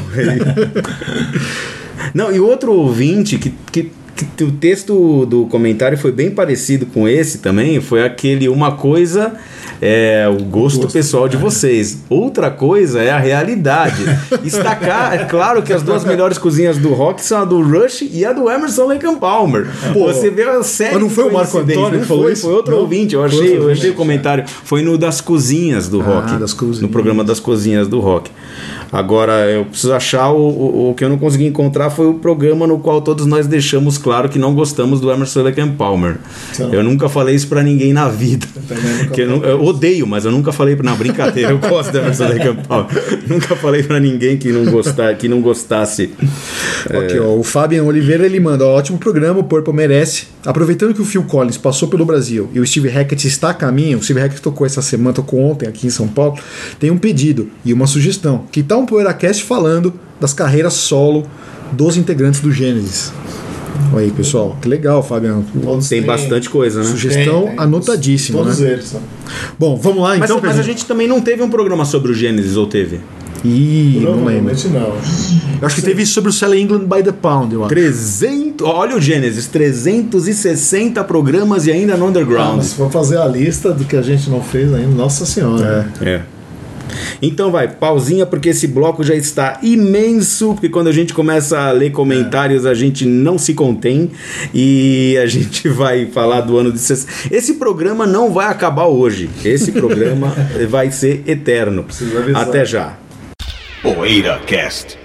Speaker 2: Não, e outro ouvinte que, que, que o texto do comentário foi bem parecido com esse também, foi aquele uma coisa é o gosto,
Speaker 4: Gosto,
Speaker 2: pessoal de vocês, outra coisa é a realidade. Destacar, é claro que as duas melhores cozinhas do rock são a do Rush e a do Emerson, Lake and Palmer.
Speaker 3: Pô,
Speaker 2: Você vê a série.
Speaker 3: mas não foi o Marco Antônio que falou
Speaker 2: foi,
Speaker 3: isso?
Speaker 2: Foi outro
Speaker 3: Não?
Speaker 2: ouvinte, eu
Speaker 3: Foi
Speaker 2: achei,
Speaker 3: outro
Speaker 2: eu
Speaker 3: ouvinte.
Speaker 2: achei o comentário. Foi no das cozinhas do rock.
Speaker 3: das cozinhas.
Speaker 2: No programa das cozinhas do rock. Agora, eu preciso achar o, o, o que eu não consegui encontrar foi o programa no qual todos nós deixamos claro que não gostamos do Emerson, Lake and Palmer.
Speaker 4: Então.
Speaker 2: Eu nunca falei isso pra ninguém na vida.
Speaker 4: também nunca
Speaker 2: Que eu, não- eu odeio, mas eu nunca falei pra. Não, brincadeira, eu gosto do Emerson, Lake and Palmer. Nunca falei pra ninguém que não, gostar, que não gostasse.
Speaker 3: Aqui, ó, o Fabian Oliveira ele manda: ó, ótimo programa, o Purple merece. Aproveitando que o Phil Collins passou pelo Brasil e o Steve Hackett está a caminho, o Steve Hackett tocou essa semana, tocou ontem aqui em São Paulo, tem um pedido e uma sugestão. Que tal um PoeiraCast falando das carreiras solo dos integrantes do Gênesis? Olha aí, pessoal, que legal, Fabian.
Speaker 4: Todos
Speaker 2: Tem
Speaker 4: têm-
Speaker 2: bastante coisa, né?
Speaker 3: Sugestão
Speaker 4: tem, tem.
Speaker 3: anotadíssima,
Speaker 4: Todos
Speaker 3: né?
Speaker 4: eles. Né?
Speaker 3: Bom, vamos lá
Speaker 2: Mas,
Speaker 3: então.
Speaker 2: mas a
Speaker 3: Pedro.
Speaker 2: gente também não teve um programa sobre o Gênesis, ou teve?
Speaker 3: Ih, não lembro.
Speaker 4: Provavelmente não.
Speaker 3: Eu acho que teve sobre o Selling England by the Pound, eu acho.
Speaker 2: trezentos, olha o Gênesis, trezentos e sessenta programas e ainda no
Speaker 4: Ah,
Speaker 2: underground.
Speaker 4: mas se for fazer a lista do que a gente não fez ainda, nossa senhora.
Speaker 2: É. Então vai, pausinha, porque esse bloco já está imenso, porque quando a gente começa a ler comentários a gente não se contém e a gente vai falar do ano de sessenta. Esse programa não vai acabar hoje, esse programa vai ser eterno.
Speaker 4: Preciso avisar.
Speaker 2: Até já.
Speaker 1: PoeiraCast.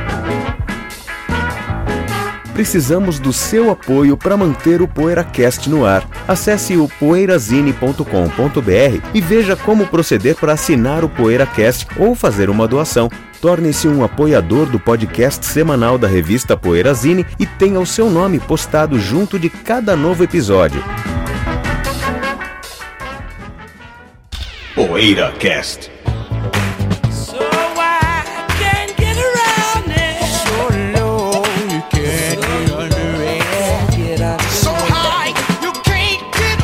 Speaker 6: Precisamos do seu apoio para manter o PoeiraCast no ar. Acesse o poeirazine ponto com ponto br e veja como proceder para assinar o PoeiraCast ou fazer uma doação. Torne-se um apoiador do podcast semanal da revista Poeirazine e tenha o seu nome postado junto de cada novo episódio.
Speaker 1: PoeiraCast.
Speaker 7: So I can't get around it. So low, you can't get under it. So high, you can't get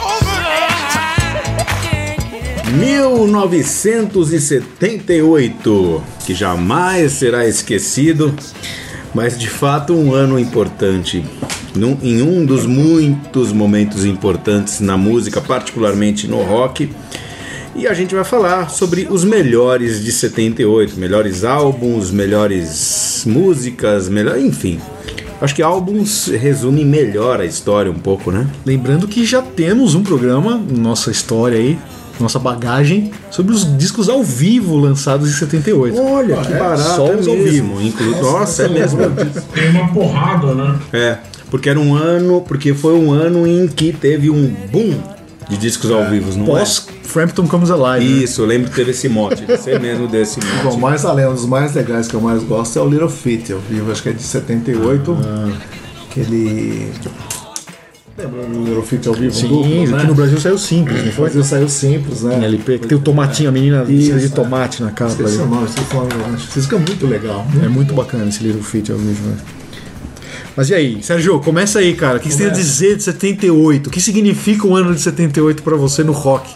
Speaker 7: over it.
Speaker 2: mil novecentos e setenta e oito, que jamais será esquecido, mas de fato um ano importante. Num, em um dos muitos momentos importantes na música, particularmente no rock. E a gente vai falar sobre os melhores de setenta e oito, melhores álbuns, melhores músicas, melhor, enfim. Acho que álbuns resumem melhor a história um pouco, né?
Speaker 3: Lembrando que já temos um programa, nossa história aí, nossa bagagem, sobre os discos ao vivo lançados em setenta e oito.
Speaker 2: Olha, que barato. Só os ao vivo. Inclu... Nossa, Nossa é mesmo.
Speaker 5: Tem uma porrada, né?
Speaker 2: É, porque era um ano, porque foi um ano em que teve um boom de discos ao vivo, não
Speaker 3: Pós Frampton Comes Alive.
Speaker 2: Isso, eu lembro que teve esse mote. Você mesmo desse mote.
Speaker 4: Bom, mais além, um dos mais legais que eu mais gosto é o Little Feat ao vivo, acho que é de setenta e oito. Ah. Que ele. Lembra do Little Feat ao vivo?
Speaker 3: Sim,
Speaker 4: duplo, né?
Speaker 3: Aqui no Brasil saiu simples, não foi?
Speaker 4: No Brasil saiu simples, né?
Speaker 3: Em L P, que tem o tomatinho, a menina vestida de tomate na capa.
Speaker 4: Esqueci o nome, esqueci o nome. Isso fica muito legal. Muito
Speaker 3: é muito bacana esse Little Feat ao vivo, né? Mas e aí, Sérgio, começa aí, cara. O que você tem a dizer de setenta e oito? O que significa o ano de setenta e oito pra você no rock?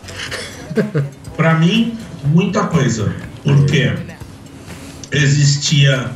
Speaker 5: Pra mim, muita coisa. Porque existia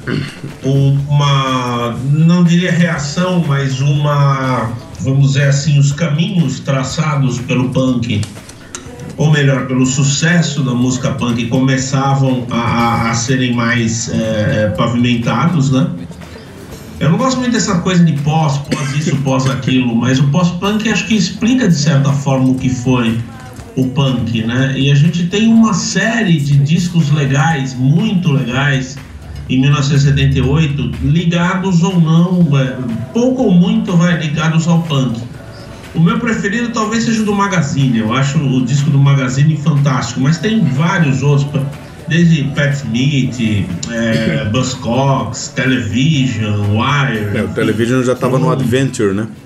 Speaker 5: uma, não diria reação, mas uma, vamos dizer assim, os caminhos traçados pelo punk, ou melhor, pelo sucesso da música punk, começavam a, a, a serem mais é, pavimentados, né? Eu não gosto muito dessa coisa de pós, pós isso, pós aquilo, mas o pós-punk acho que explica de certa forma o que foi o punk, né? E a gente tem uma série de discos legais, muito legais, em mil novecentos e setenta e oito, ligados ou não, pouco ou muito vai ligados ao punk. O meu preferido talvez seja o do Magazine, eu acho o disco do Magazine fantástico, mas tem vários outros, desde Pat Smith, é, Buzzcocks, Television, Wire...
Speaker 2: É, o Television já estava no Adventure, né?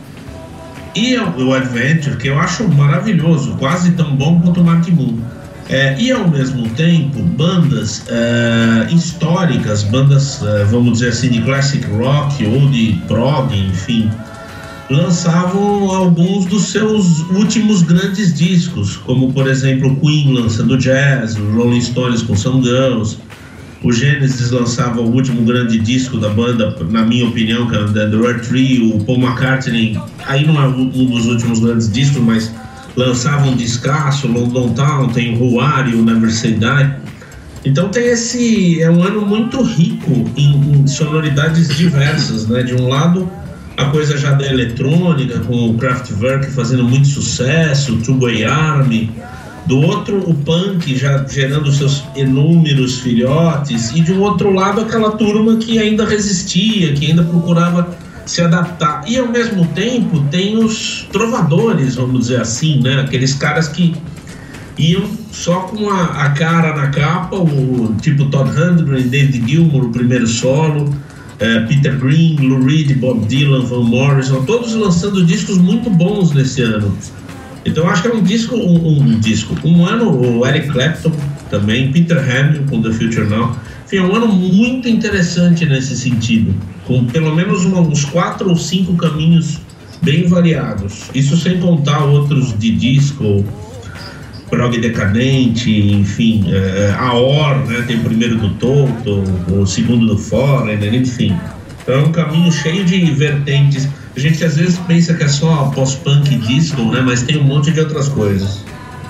Speaker 5: E o Adventure, que eu acho maravilhoso, quase tão bom quanto o Mark Moon. É, e ao mesmo tempo, bandas é, históricas, bandas, é, vamos dizer assim, de classic rock ou de prog, enfim, lançavam alguns dos seus últimos grandes discos, como por exemplo o Queen lançando jazz, o Rolling Stones com Some Girls, o Genesis lançava o último grande disco da banda, na minha opinião, que era The Rare Tree, o Paul McCartney, aí não é um dos últimos grandes discos, mas lançava um descasso, London Town, tem o Who Are You, Never Say Die. Então tem esse, é um ano muito rico em, em sonoridades diversas, né? De um lado, a coisa já da eletrônica, com o Kraftwerk fazendo muito sucesso, Two Boy Army. Do outro, o punk já gerando seus inúmeros filhotes. E de um outro lado, aquela turma que ainda resistia, que ainda procurava se adaptar. E ao mesmo tempo, tem os trovadores, vamos dizer assim, né? Aqueles caras que iam só com a, a cara na capa, o tipo Todd Rundgren, David Gilmour, o primeiro solo, é, Peter Green, Lou Reed, Bob Dylan, Van Morrison, todos lançando discos muito bons nesse ano. Então acho que é um disco, um, um disco, um ano, o Eric Clapton também, Peter Hamill com The Future Now. Enfim, é um ano muito interessante nesse sentido, com pelo menos uma, uns quatro ou cinco caminhos bem variados. Isso sem contar outros de disco, prog decadente, enfim, é, a Or, né, tem o primeiro do Toto, o segundo do Foreigner, enfim. Então é um caminho cheio de vertentes. A gente às vezes pensa que é só pós-punk disco, né? Mas tem um monte de outras coisas.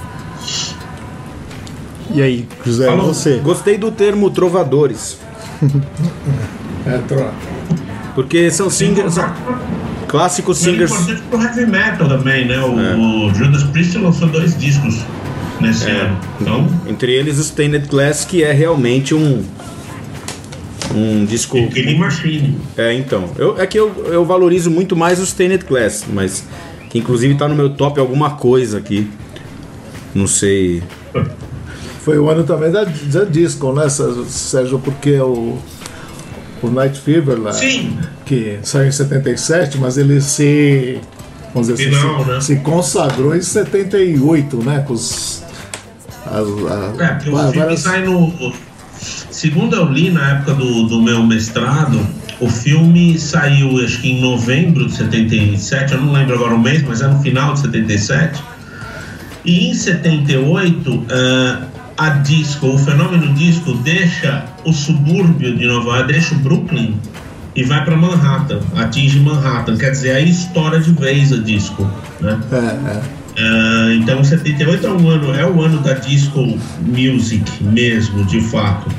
Speaker 3: E aí, José,
Speaker 2: Falou.
Speaker 3: você?
Speaker 2: Gostei do termo trovadores.
Speaker 4: É, tro...
Speaker 2: Porque são singers, clássicos singers.
Speaker 5: É importante pro heavy metal também, né? O,
Speaker 2: É.
Speaker 5: o Judas Priest lançou dois discos nesse
Speaker 2: É.
Speaker 5: ano. Então,
Speaker 2: Entre eles o Stained Glass, que é realmente um um disco.
Speaker 5: e Killing Machine.
Speaker 2: É, então. Eu, é que eu, eu valorizo muito mais o Stained Glass, mas que inclusive tá no meu top alguma coisa aqui. Não sei.
Speaker 4: Foi o ano também da, da disco, né, Sérgio? Porque o, o Night Fever lá,
Speaker 5: Sim.
Speaker 4: que saiu em setenta e sete, mas ele se, vamos dizer
Speaker 5: Final,
Speaker 4: assim,
Speaker 5: né?
Speaker 4: se, se consagrou em setenta e oito, né? Com os. As, as,
Speaker 5: É, porque o
Speaker 4: várias-
Speaker 5: filme sai no. Segundo eu li na época do, do meu mestrado, o filme saiu acho que em novembro de setenta e sete, eu não lembro agora o mês, mas é no final de setenta e sete. E em setenta e oito, uh, a disco, o fenômeno disco deixa o subúrbio de Nova York, deixa o Brooklyn e vai para Manhattan, atinge Manhattan, quer dizer, aí estoura de vez a disco, né?
Speaker 4: É, é.
Speaker 5: Uh, então setenta e oito é um ano, é o ano da disco music mesmo, de fato.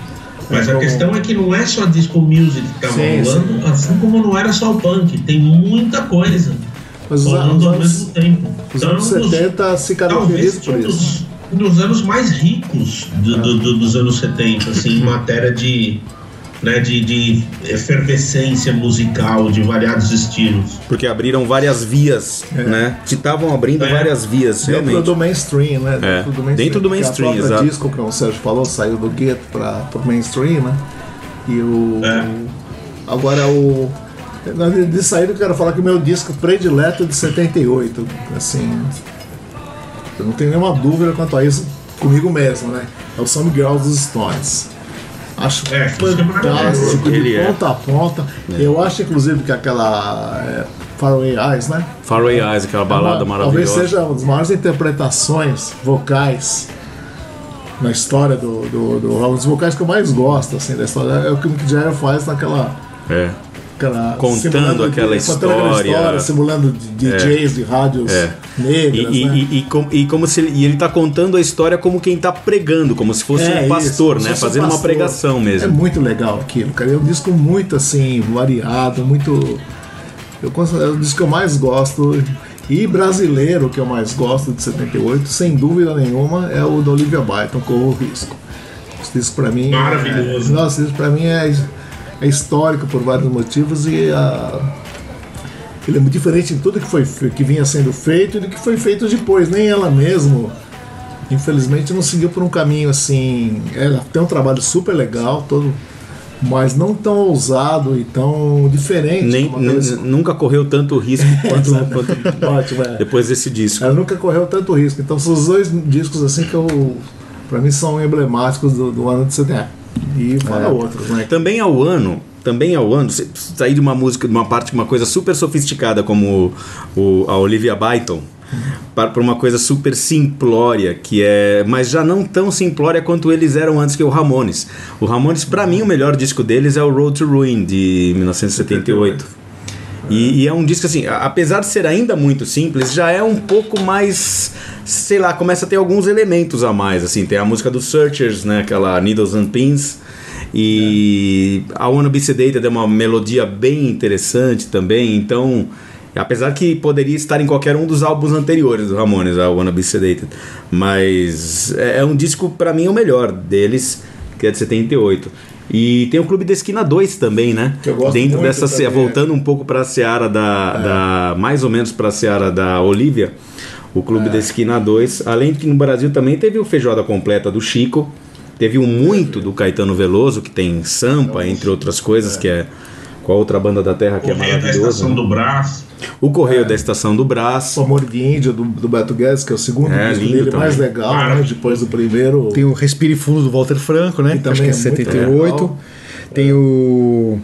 Speaker 5: Mas
Speaker 4: É,
Speaker 5: a
Speaker 4: como-
Speaker 5: questão é que não é só disco music que tava
Speaker 4: Sim,
Speaker 5: rolando, assim como não era só o punk. Tem muita coisa
Speaker 4: Mas os,
Speaker 5: rolando
Speaker 4: os
Speaker 5: ao
Speaker 4: anos,
Speaker 5: mesmo tempo.
Speaker 4: os
Speaker 5: Então,
Speaker 4: anos
Speaker 5: nos-
Speaker 4: setenta se
Speaker 5: talvez
Speaker 4: caracterizam por
Speaker 5: um
Speaker 4: isso.
Speaker 5: dos, um dos anos mais ricos do- do- do- dos anos setenta, assim, em matéria de, né, de, de efervescência musical de variados estilos.
Speaker 2: Porque abriram várias vias, né? Que estavam abrindo
Speaker 5: É.
Speaker 2: várias vias,
Speaker 4: Dentro
Speaker 2: realmente.
Speaker 4: do mainstream, né?
Speaker 2: É,
Speaker 4: Dentro do mainstream.
Speaker 2: dentro do
Speaker 4: Porque
Speaker 2: mainstream,
Speaker 4: a própria
Speaker 2: exato.
Speaker 4: disco, como o Sérgio falou, saiu do gueto para o mainstream, né? E o.
Speaker 5: É.
Speaker 4: Agora o. De, de saída eu quero falar que o meu disco predileto é de setenta e oito. Assim. Eu não tenho nenhuma dúvida quanto a isso comigo mesmo, né? É o Some Girls dos Stones. Acho
Speaker 5: É, isso é
Speaker 4: fantástico, de
Speaker 2: Ele é.
Speaker 4: ponta a ponta. Eu acho, inclusive, que aquela é, Faraway Eyes, né?
Speaker 2: Faraway Eyes, aquela balada
Speaker 4: Uma-
Speaker 2: maravilhosa.
Speaker 4: Talvez seja uma das maiores interpretações vocais na história do, do, do um dos vocais que eu mais gosto assim, da história. É o que o Mick Jagger faz naquela.
Speaker 2: É.
Speaker 4: aquela
Speaker 2: Contando
Speaker 4: simulando-
Speaker 2: aquela
Speaker 4: contando aquela
Speaker 2: história.
Speaker 4: simulando D Js de rádios
Speaker 2: É.
Speaker 4: negras.
Speaker 2: E, e,
Speaker 4: né?
Speaker 2: e, e, com- e como se ele, e ele tá contando a história como quem tá pregando, como se fosse
Speaker 4: É,
Speaker 2: um
Speaker 4: isso,
Speaker 2: pastor,
Speaker 4: como se
Speaker 2: né?
Speaker 4: fosse um
Speaker 2: Fazendo uma
Speaker 4: pastor.
Speaker 2: pregação
Speaker 4: É
Speaker 2: mesmo.
Speaker 4: muito legal aquilo, cara. É um disco muito assim, variado, muito. Eu considero é o disco que eu mais gosto. E brasileiro que eu mais gosto de setenta e oito, sem dúvida nenhuma, é o da Olivia Byton, Corro o Risco. Esse disco pra mim.
Speaker 5: Maravilhoso.
Speaker 4: É, nossa, esse disco pra mim é, é histórico por vários motivos e a. Ele é muito diferente de tudo que, foi, que vinha sendo feito e do que foi feito depois. Nem ela mesmo, infelizmente, não seguiu por um caminho assim. Ela tem um trabalho super legal, todo, mas não tão ousado e tão diferente.
Speaker 2: Nem,
Speaker 4: como
Speaker 2: n-
Speaker 4: aqueles-
Speaker 2: nunca correu tanto risco quanto, quanto
Speaker 4: Ótimo, é.
Speaker 2: depois desse disco.
Speaker 4: Ela nunca correu tanto risco. Então são os dois discos assim que eu, pra mim, são emblemáticos do, do ano de setenta. E fora outros, né?
Speaker 2: Também ao ano, também ao ano, você sair de uma música, de uma parte, uma coisa super sofisticada como o, a Olivia Byton, para para uma coisa super simplória, que é, mas já não tão simplória quanto eles eram antes, que o Ramones. O Ramones, para mim, o melhor disco deles é o Road to Ruin, de mil novecentos e setenta e oito. E, e é um disco assim, a- apesar de ser ainda muito simples, já é um pouco mais, sei lá, começa a ter alguns elementos a mais, assim, tem a música dos Searchers, né, aquela Needles and Pins, e a Wanna Be Sedated é uma melodia bem interessante também, então, apesar que poderia estar em qualquer um dos álbuns anteriores do Ramones, a Wanna Be Sedated, mas é, é um disco, pra mim, o melhor deles, que é de setenta e oito. E tem o Clube da Esquina dois também, né?
Speaker 4: Que eu gosto
Speaker 2: Dentro
Speaker 4: muito
Speaker 2: dessa se-
Speaker 4: também.
Speaker 2: voltando um pouco para a seara da, da mais ou menos para a seara da Olivia, o Clube da Esquina dois, além de que no Brasil também teve o Feijoada Completa do Chico, teve o Muito do Caetano Veloso, que tem Sampa, entre outras coisas, que é com a outra banda da terra que é
Speaker 5: Correio da
Speaker 2: maravilhoso.
Speaker 5: Estação
Speaker 2: né?
Speaker 5: do Brás.
Speaker 2: O Correio da Estação do Brás.
Speaker 4: O Amor de Índia do, do Beto Guedes, que é o segundo
Speaker 2: É,
Speaker 4: disco
Speaker 2: lindo
Speaker 4: dele
Speaker 2: também.
Speaker 4: mais legal, né? Depois do primeiro.
Speaker 3: Tem o Respire Fundo do Walter Franco, né?
Speaker 4: Que
Speaker 3: Que acho
Speaker 4: também
Speaker 3: que é
Speaker 4: é muito
Speaker 3: setenta e oito.
Speaker 4: legal.
Speaker 3: Tem o.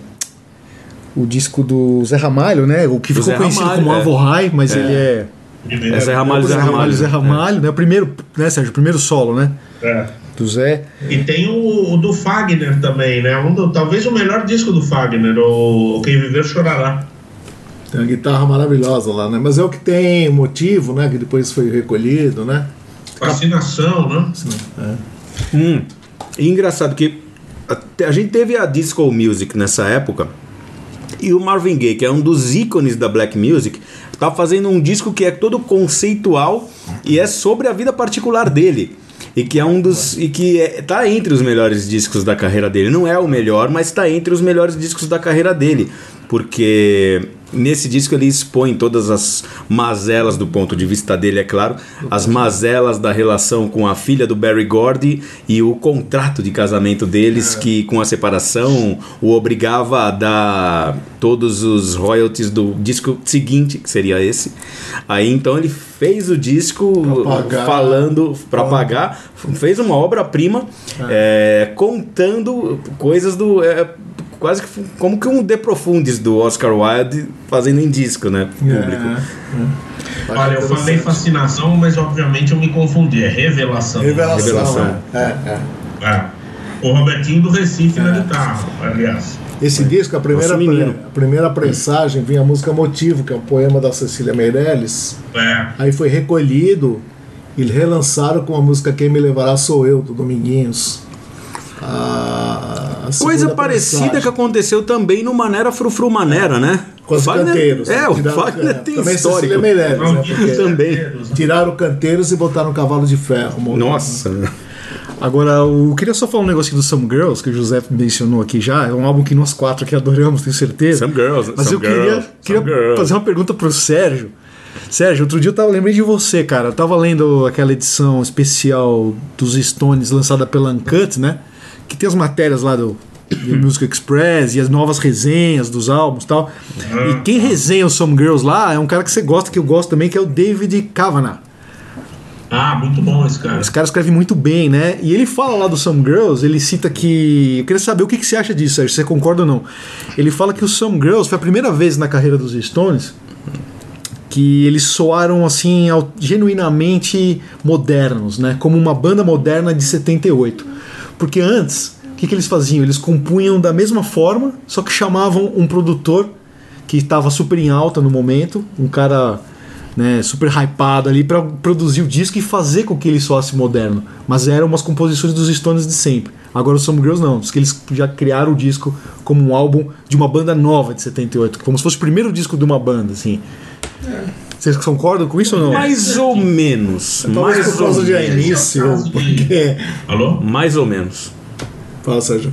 Speaker 3: O disco do Zé Ramalho, né? O que
Speaker 2: Do
Speaker 3: ficou
Speaker 2: Zé
Speaker 3: conhecido
Speaker 2: Ramalho,
Speaker 3: como
Speaker 2: é.
Speaker 3: Avorrai, mas ele é.
Speaker 5: Primeiro-
Speaker 2: É Zé Ramalho,
Speaker 3: Zé Ramalho, Zé
Speaker 2: né?
Speaker 3: Ramalho, né? O primeiro, né, Sérgio? O primeiro solo, né?
Speaker 5: É.
Speaker 3: Do Zé.
Speaker 5: E tem o, o do Fagner também, né? Um do- talvez o melhor disco do Fagner, o Quem Viver Chorará.
Speaker 4: Tem uma guitarra maravilhosa lá, né? Mas é o que tem motivo, né? Que depois foi recolhido, né?
Speaker 5: Fascinação, né?
Speaker 2: Hum. E engraçado que a, a gente teve a disco music nessa época, e o Marvin Gaye, que é um dos ícones da black music, tá fazendo um disco que é todo conceitual e é sobre a vida particular dele. E que é um dos. E que é, tá entre os melhores discos da carreira dele. Não é o melhor, mas tá entre os melhores discos da carreira dele. Porque nesse disco ele expõe todas as mazelas do ponto de vista dele, é claro, as mazelas da relação com a filha do Berry Gordy e o contrato de casamento deles, que com a separação o obrigava a dar todos os royalties do disco seguinte, que seria esse. Aí então ele fez o disco
Speaker 4: Pra pagar.
Speaker 2: falando para pagar, fez uma obra-prima é, contando coisas do é, quase que como que um De Profundis do Oscar Wilde fazendo em disco, né, público.
Speaker 4: É, é.
Speaker 5: Olha, eu falei fascinação, mas obviamente eu me confundi. É revelação.
Speaker 4: Revelação.
Speaker 2: Revelação.
Speaker 4: É, é.
Speaker 5: É. O Robertinho do Recife na guitarra, aliás.
Speaker 4: Esse disco, a primeira,
Speaker 2: Nosso menino.
Speaker 4: a primeira prensagem vinha a música Motivo, que é um poema da Cecília Meirelles.
Speaker 5: É.
Speaker 4: Aí foi recolhido e relançaram com a música Quem Me Levará Sou Eu, do Dominguinhos. Ah, a segunda
Speaker 2: Coisa parecida
Speaker 4: prensagem.
Speaker 2: que aconteceu também no Manera Frufru Manera, né?
Speaker 4: Com os
Speaker 2: Fagner-
Speaker 4: canteiros.
Speaker 2: É, o
Speaker 4: Tiraram-
Speaker 2: Fagner
Speaker 4: é,
Speaker 2: tem
Speaker 4: também
Speaker 2: histórico.
Speaker 4: Cecília Meirelles, né?
Speaker 5: Maldito
Speaker 4: Porque
Speaker 2: também.
Speaker 4: Tiraram canteiros e botaram um cavalo de ferro. montado.
Speaker 2: Nossa.
Speaker 3: Agora, eu queria só falar um negocinho do Some Girls, que o José mencionou aqui já. É um álbum que nós quatro aqui adoramos, tenho certeza.
Speaker 2: Some Girls,
Speaker 3: Mas
Speaker 2: Some
Speaker 3: eu queria,
Speaker 2: Girls,
Speaker 3: queria
Speaker 2: Some Girls.
Speaker 3: fazer uma pergunta pro Sérgio. Sérgio, outro dia eu tava, lembrei de você, cara. Eu tava lendo aquela edição especial dos Stones lançada pela Uncut, né? Que tem as matérias lá do, do Music Express e as novas resenhas dos álbuns e tal. E quem resenha o Some Girls lá é um cara que você gosta, que eu gosto também, que é o David Kavanagh.
Speaker 5: Ah, muito bom esse cara.
Speaker 3: Esse cara escreve muito bem, né? E ele fala lá do Some Girls, ele cita que... Eu queria saber o que que você acha disso, Sérgio, se você concorda ou não. Ele fala que o Some Girls foi a primeira vez na carreira dos Stones que eles soaram, assim, au- genuinamente modernos, né? Como uma banda moderna de setenta e oito. Porque antes, o que que eles faziam? Eles compunham da mesma forma, só que chamavam um produtor que estava super em alta no momento, um cara... né, super hypado ali para produzir o disco e fazer com que ele soasse moderno. Mas eram umas composições dos Stones de sempre. Agora os Some Girls não, diz que eles já criaram o disco como um álbum de uma banda nova de setenta e oito, como se fosse o primeiro disco de uma banda, assim. Vocês concordam com isso ou não?
Speaker 2: Mais ou menos.
Speaker 4: Talvez
Speaker 2: Mais
Speaker 4: por
Speaker 2: ou
Speaker 4: causa de
Speaker 2: menos.
Speaker 4: início, porque...
Speaker 5: Alô?
Speaker 2: Mais ou menos.
Speaker 4: Fala, Sérgio.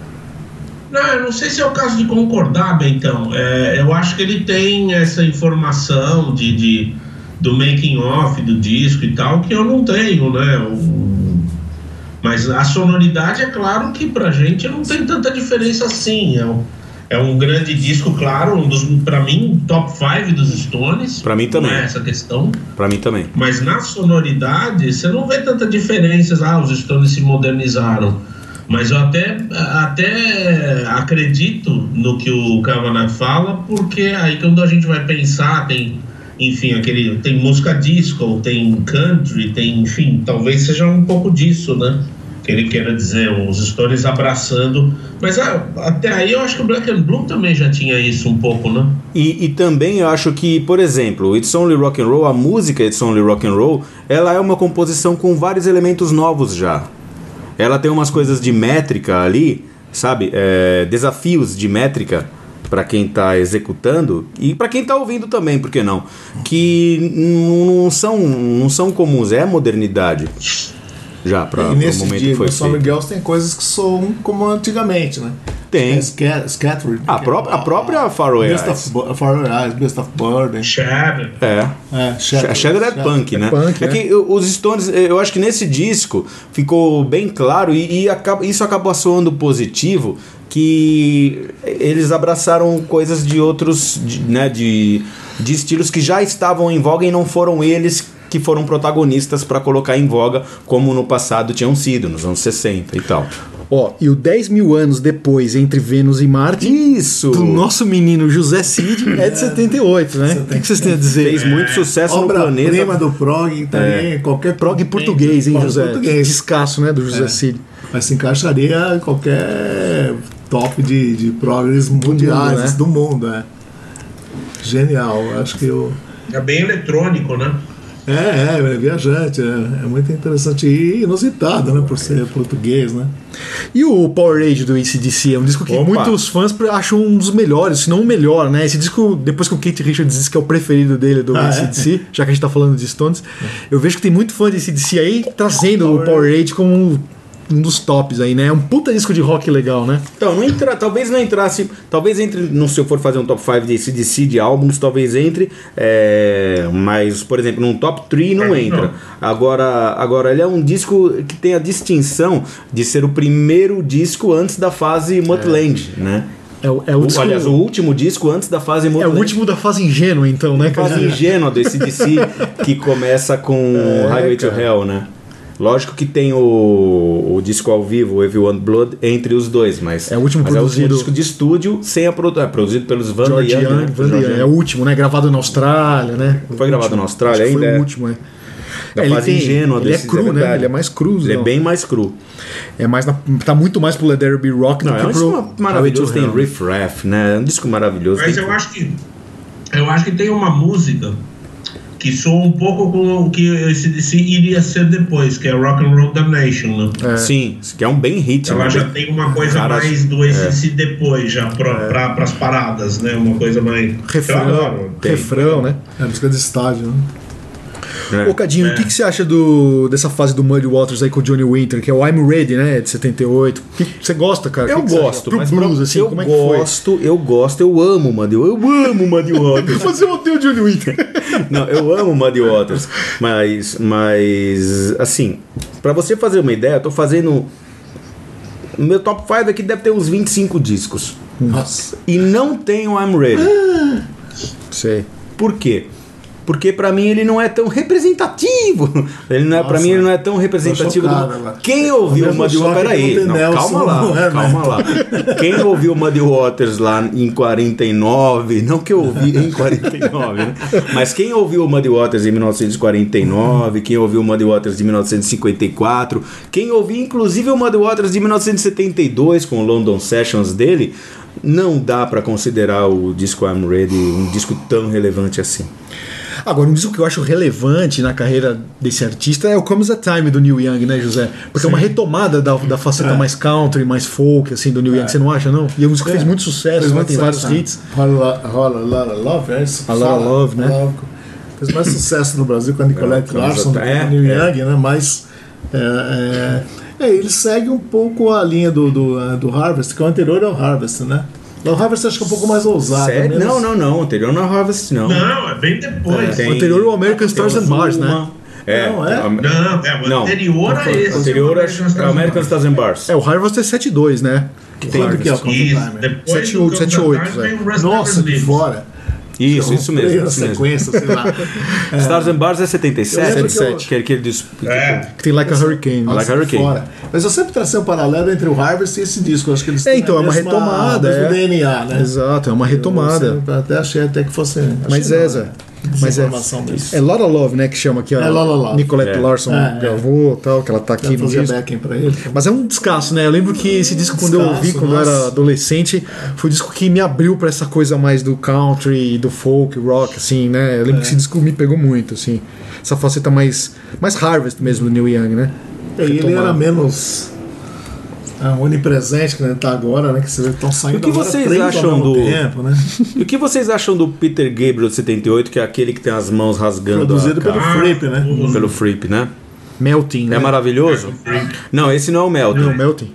Speaker 5: Não, eu não sei se é o caso de concordar, Bentão. É, eu acho que ele tem essa informação de, de, do making off do disco e tal, que eu não tenho, né? O, mas a sonoridade, é claro que pra gente não tem tanta diferença assim. É um, é um grande disco, claro, um dos, pra mim, top cinco dos Stones.
Speaker 2: Pra mim também.
Speaker 5: Não é essa questão.
Speaker 2: Pra mim também.
Speaker 5: Mas na sonoridade, você não vê tanta diferença. Ah, os Stones se modernizaram. Mas eu até, até acredito no que o Kavanagh fala, porque aí quando a gente vai pensar, tem, enfim, aquele, tem música disco, tem country, tem, enfim, talvez seja um pouco disso, né? Que ele queira dizer, os Stones abraçando. Mas ah, até aí eu acho que o Black and Blue também já tinha isso um pouco, né?
Speaker 2: E, e também eu acho que, por exemplo, It's Only Rock and Roll, a música It's Only Rock and Roll, ela é uma composição com vários elementos novos já. Ela tem umas coisas de métrica ali, sabe? É, desafios de métrica para quem está executando e para quem está ouvindo também, por que não? Que não são, não são comuns, é modernidade já para o
Speaker 4: E nesse
Speaker 2: momento
Speaker 4: dia,
Speaker 2: que foi
Speaker 4: no Some
Speaker 2: feito.
Speaker 4: Girls tem coisas que soam como antigamente, né?
Speaker 2: Tem.
Speaker 4: É Scat- Scattered.
Speaker 2: A própria, a própria Faroe
Speaker 4: Best
Speaker 2: Eyes.
Speaker 4: of, Bu- Faroe Eyes, Best of Burden.
Speaker 5: Shadow.
Speaker 2: É.
Speaker 4: É,
Speaker 2: A Shadow é punk, né?
Speaker 3: punk,
Speaker 2: é
Speaker 3: é.
Speaker 2: que os Stones, eu acho que nesse disco ficou bem claro e, e acaba, isso acabou soando positivo, que eles abraçaram coisas de outros, de, né, de, de estilos que já estavam em voga e não foram eles que foram protagonistas para colocar em voga, como no passado tinham sido, nos anos sessenta e tal.
Speaker 3: Ó, e o dez mil anos depois, entre Vênus e Marte,
Speaker 2: Isso!
Speaker 3: do nosso menino José Cid, é de setenta e oito, né? O que, que vocês têm a dizer?
Speaker 2: Fez muito sucesso no planeta.
Speaker 4: Obra-prima do prog também, qualquer
Speaker 3: Prog português, hein,
Speaker 4: Prog
Speaker 3: José?
Speaker 4: português.
Speaker 3: Descasso, né, do José
Speaker 4: É.
Speaker 3: Cid.
Speaker 4: Mas se encaixaria em qualquer top de, de progress mundiais
Speaker 3: mundo, né?
Speaker 4: do mundo, é. Genial, acho que eu...
Speaker 5: É bem eletrônico, né?
Speaker 4: É, é, é viajante, é, é muito interessante e inusitado, né, por ser português, né?
Speaker 3: E o Power Age do A C D C é um disco que
Speaker 2: Opa.
Speaker 3: muitos fãs acham um dos melhores, se não o melhor, né? Esse disco, depois que o Keith Richards disse que é o preferido dele do
Speaker 4: Ah,
Speaker 3: A C D C, já que a gente tá falando de Stones, eu vejo que tem muito fã de A C D C aí trazendo o Power Age como um, um dos tops aí, né? É um puta disco de rock legal, né?
Speaker 2: Então, não entra, talvez não entrasse. Talvez entre. Não, se eu for fazer um top cinco de A C D C de álbuns, talvez entre. É, mas, por exemplo, num top três não entra. Agora, agora, ele é um disco que tem a distinção de ser o primeiro disco antes da fase Mudland, né?
Speaker 3: É, o- é o,
Speaker 2: O,
Speaker 3: disco,
Speaker 2: aliás, o último disco antes da fase
Speaker 3: é o
Speaker 2: Mudland.
Speaker 3: último da fase ingênua, então, né, cara?
Speaker 2: Fase ingênua do A C D C que começa com Highway to
Speaker 3: cara.
Speaker 2: Hell, né? Lógico que tem o, o disco ao vivo, o Every One Blood, entre os dois, mas
Speaker 3: É o último
Speaker 2: mas
Speaker 3: produzido-
Speaker 2: é o último disco de estúdio sem a produ- é produzido pelos Van
Speaker 3: George
Speaker 2: Young,
Speaker 3: Young,
Speaker 2: né?
Speaker 3: Van
Speaker 2: George
Speaker 3: Young.
Speaker 2: Young.
Speaker 3: É o último, né? Gravado na Austrália, né?
Speaker 2: Foi gravado na Austrália
Speaker 3: Acho que
Speaker 2: ainda,
Speaker 3: Foi
Speaker 2: é.
Speaker 3: o último, é.
Speaker 2: Da
Speaker 3: É, ele
Speaker 2: fase
Speaker 3: tem-
Speaker 2: ingênua
Speaker 3: ele é
Speaker 2: desse,
Speaker 3: cru, né?
Speaker 2: verdade.
Speaker 3: Ele é mais cru.
Speaker 2: Ele é
Speaker 3: não.
Speaker 2: bem mais cru.
Speaker 3: É mais na- tá muito mais pro Let There Be Rock
Speaker 2: Não,
Speaker 3: do
Speaker 2: é
Speaker 3: que
Speaker 2: um
Speaker 3: pro
Speaker 2: disco maravilhoso, tem
Speaker 3: Highway to Hell.
Speaker 2: Riff Raff, né? É um disco maravilhoso.
Speaker 5: Mas
Speaker 2: tem
Speaker 5: eu acho que eu acho que tem uma música que soa um pouco com o que esse, esse iria ser depois, que é Rock and Roll Damnation, né?
Speaker 2: É. Sim, que é um bem hit.
Speaker 5: Ela
Speaker 2: né?
Speaker 5: já tem uma coisa
Speaker 2: Cara,
Speaker 5: mais do A C D C
Speaker 2: é.
Speaker 5: depois, já pra,
Speaker 2: É.
Speaker 5: pra, pras paradas, né? Uma coisa mais...
Speaker 3: Refrão,
Speaker 5: Eu adoro.
Speaker 3: refrão, né?
Speaker 4: É música de estádio, né?
Speaker 2: É.
Speaker 3: Ô, Cadinho,
Speaker 5: É.
Speaker 3: o que, que você acha do, dessa fase do Muddy Waters aí com o Johnny Winter, que é o I'm Ready, né? De setenta e oito. O que que você gosta, cara?
Speaker 2: Eu
Speaker 3: O que que você acha?
Speaker 2: gosto,
Speaker 3: Pro
Speaker 2: mas
Speaker 3: blues,
Speaker 2: pra-
Speaker 3: assim,
Speaker 2: eu
Speaker 3: como é que foi?
Speaker 2: gosto, eu gosto, eu amo o Muddy, eu amo o Muddy Waters.
Speaker 3: Mas eu odeio o Johnny Winter.
Speaker 2: Não, eu amo o Muddy Waters, mas, mas assim, pra você fazer uma ideia, eu tô fazendo o meu top cinco aqui deve ter uns vinte e cinco discos.
Speaker 4: Nossa.
Speaker 2: E não tem o I'm Ready.
Speaker 3: Sei.
Speaker 2: Por quê? Porque pra mim ele não é tão representativo. Ele não é, pra
Speaker 4: Nossa,
Speaker 2: mim ele não é tão representativo.
Speaker 4: tô chocado,
Speaker 2: do...
Speaker 4: lá.
Speaker 2: Quem ouviu o
Speaker 4: mesmo
Speaker 2: Muddy
Speaker 4: choque
Speaker 2: Waters,
Speaker 4: que
Speaker 2: peraí,
Speaker 4: não tem
Speaker 2: não,
Speaker 4: Nelson,
Speaker 2: calma lá,
Speaker 4: não é, né?
Speaker 2: calma lá. Quem ouviu o Muddy Waters lá em quarenta e nove, não que eu ouvi em quarenta e nove, né? Mas quem ouviu o Muddy Waters em mil novecentos e quarenta e nove, quem ouviu o Muddy Waters de mil novecentos e cinquenta e quatro, quem ouviu inclusive o Muddy Waters de mil novecentos e setenta e dois com o London Sessions dele, não dá pra considerar o disco I'm Ready um disco tão relevante assim.
Speaker 3: Agora, um disco que eu acho relevante na carreira desse artista é o Comes a Time do Neil Young, né, José? Porque é uma retomada da, da faceta
Speaker 4: É.
Speaker 3: mais country, mais folk, assim, do Neil Young. Você não acha, não? E é um disco que fez muito sucesso,
Speaker 4: Fez
Speaker 3: né?
Speaker 4: muito
Speaker 3: Tem vários
Speaker 4: sucesso, né?
Speaker 3: hits.
Speaker 4: Rola, rola, rola, Love, é isso?
Speaker 3: A Lot of Love, né?
Speaker 4: Love. Fez mais sucesso no Brasil com a Nicolette
Speaker 2: É,
Speaker 4: Larson do que
Speaker 2: é,
Speaker 4: com o Neil
Speaker 2: é.
Speaker 4: Young, né? Mas é, é, é, ele segue um pouco a linha do, do, do Harvest, que é o anterior ao Harvest, né? O Harvest acho que é um pouco mais ousado.
Speaker 2: Sério?
Speaker 4: menos-
Speaker 2: Não, não, não. Anterior não é Harvest, não.
Speaker 5: Não, é bem depois.
Speaker 2: Tem-
Speaker 3: O anterior é o American Stars
Speaker 2: tem
Speaker 3: and Bars, né?
Speaker 2: uma- É,
Speaker 4: Não, é?
Speaker 2: a-
Speaker 5: Não, é o
Speaker 2: Não.
Speaker 5: anterior a esse.
Speaker 2: O anterior é
Speaker 5: American
Speaker 2: é o American Stars and Bars.
Speaker 3: É, o Harvest é sete dois, né?
Speaker 4: Quando que é o Comes
Speaker 5: Isso,
Speaker 4: a Time?
Speaker 5: depois
Speaker 3: sete
Speaker 5: do
Speaker 3: oito, sete
Speaker 5: Comes a
Speaker 3: oito,
Speaker 5: Time
Speaker 3: velho.
Speaker 5: vem o Rest
Speaker 4: Nossa,
Speaker 5: Never
Speaker 4: de
Speaker 5: Lives.
Speaker 4: fora.
Speaker 2: Isso, isso mesmo.
Speaker 4: Na
Speaker 2: Isso mesmo.
Speaker 4: sequência, sei lá.
Speaker 2: Stars and Bars é setenta e sete?
Speaker 4: Eu lembro que eu-
Speaker 2: setenta e sete. Que é aquele dos...
Speaker 5: É.
Speaker 3: Que tem Like a Hurricane.
Speaker 2: Like
Speaker 4: Nossa,
Speaker 2: a Hurricane.
Speaker 4: fora. Mas eu sempre tracei um paralelo entre o Harvest e esse disco. Eu acho que eles
Speaker 3: É,
Speaker 4: têm
Speaker 3: então,
Speaker 4: a
Speaker 3: é uma
Speaker 4: mesma-
Speaker 3: retomada,
Speaker 4: mesmo
Speaker 3: é.
Speaker 4: D N A, né?
Speaker 3: Exato, é uma
Speaker 4: Eu
Speaker 3: retomada.
Speaker 4: sempre até achei até que fosse.
Speaker 3: Mas
Speaker 4: achei
Speaker 3: é,
Speaker 4: não,
Speaker 3: Zé.
Speaker 4: né?
Speaker 3: Mas é,
Speaker 4: Desinformação mesmo.
Speaker 3: é Lot of Love, né? Que chama que a
Speaker 4: É Lot of Love.
Speaker 3: Nicolette
Speaker 2: É.
Speaker 3: Larson
Speaker 4: É, é.
Speaker 3: gravou tal, que ela tá aqui
Speaker 4: Quero
Speaker 3: no
Speaker 4: fazer
Speaker 3: disco.
Speaker 4: backing pra ele.
Speaker 3: Mas é um descasso, né? Eu lembro que esse disco, quando eu ouvi,
Speaker 4: Descasso,
Speaker 3: quando eu
Speaker 4: nossa.
Speaker 3: era adolescente, foi o disco que me abriu pra essa coisa mais do country, do folk, rock, assim, né? Eu lembro que esse disco me pegou muito, assim. Essa faceta mais, mais Harvest mesmo do Neil Young, né?
Speaker 4: E ele
Speaker 3: Retomada.
Speaker 4: era menos ah, onipresente que ele tá agora, né? Que vocês estão saindo
Speaker 2: O que
Speaker 4: agora
Speaker 2: vocês
Speaker 4: três ao
Speaker 2: acham
Speaker 4: mesmo
Speaker 2: do-
Speaker 4: tempo, né?
Speaker 2: E o que vocês acham do Peter Gabriel de setenta e oito, que é aquele que tem as mãos rasgando
Speaker 4: Produzido
Speaker 2: a
Speaker 4: pelo
Speaker 2: cara?
Speaker 4: Fripp, né?
Speaker 2: Pelo Fripp, né?
Speaker 3: Melting, né?
Speaker 2: É maravilhoso? Não, esse não é o Melting.
Speaker 3: Não, Melting.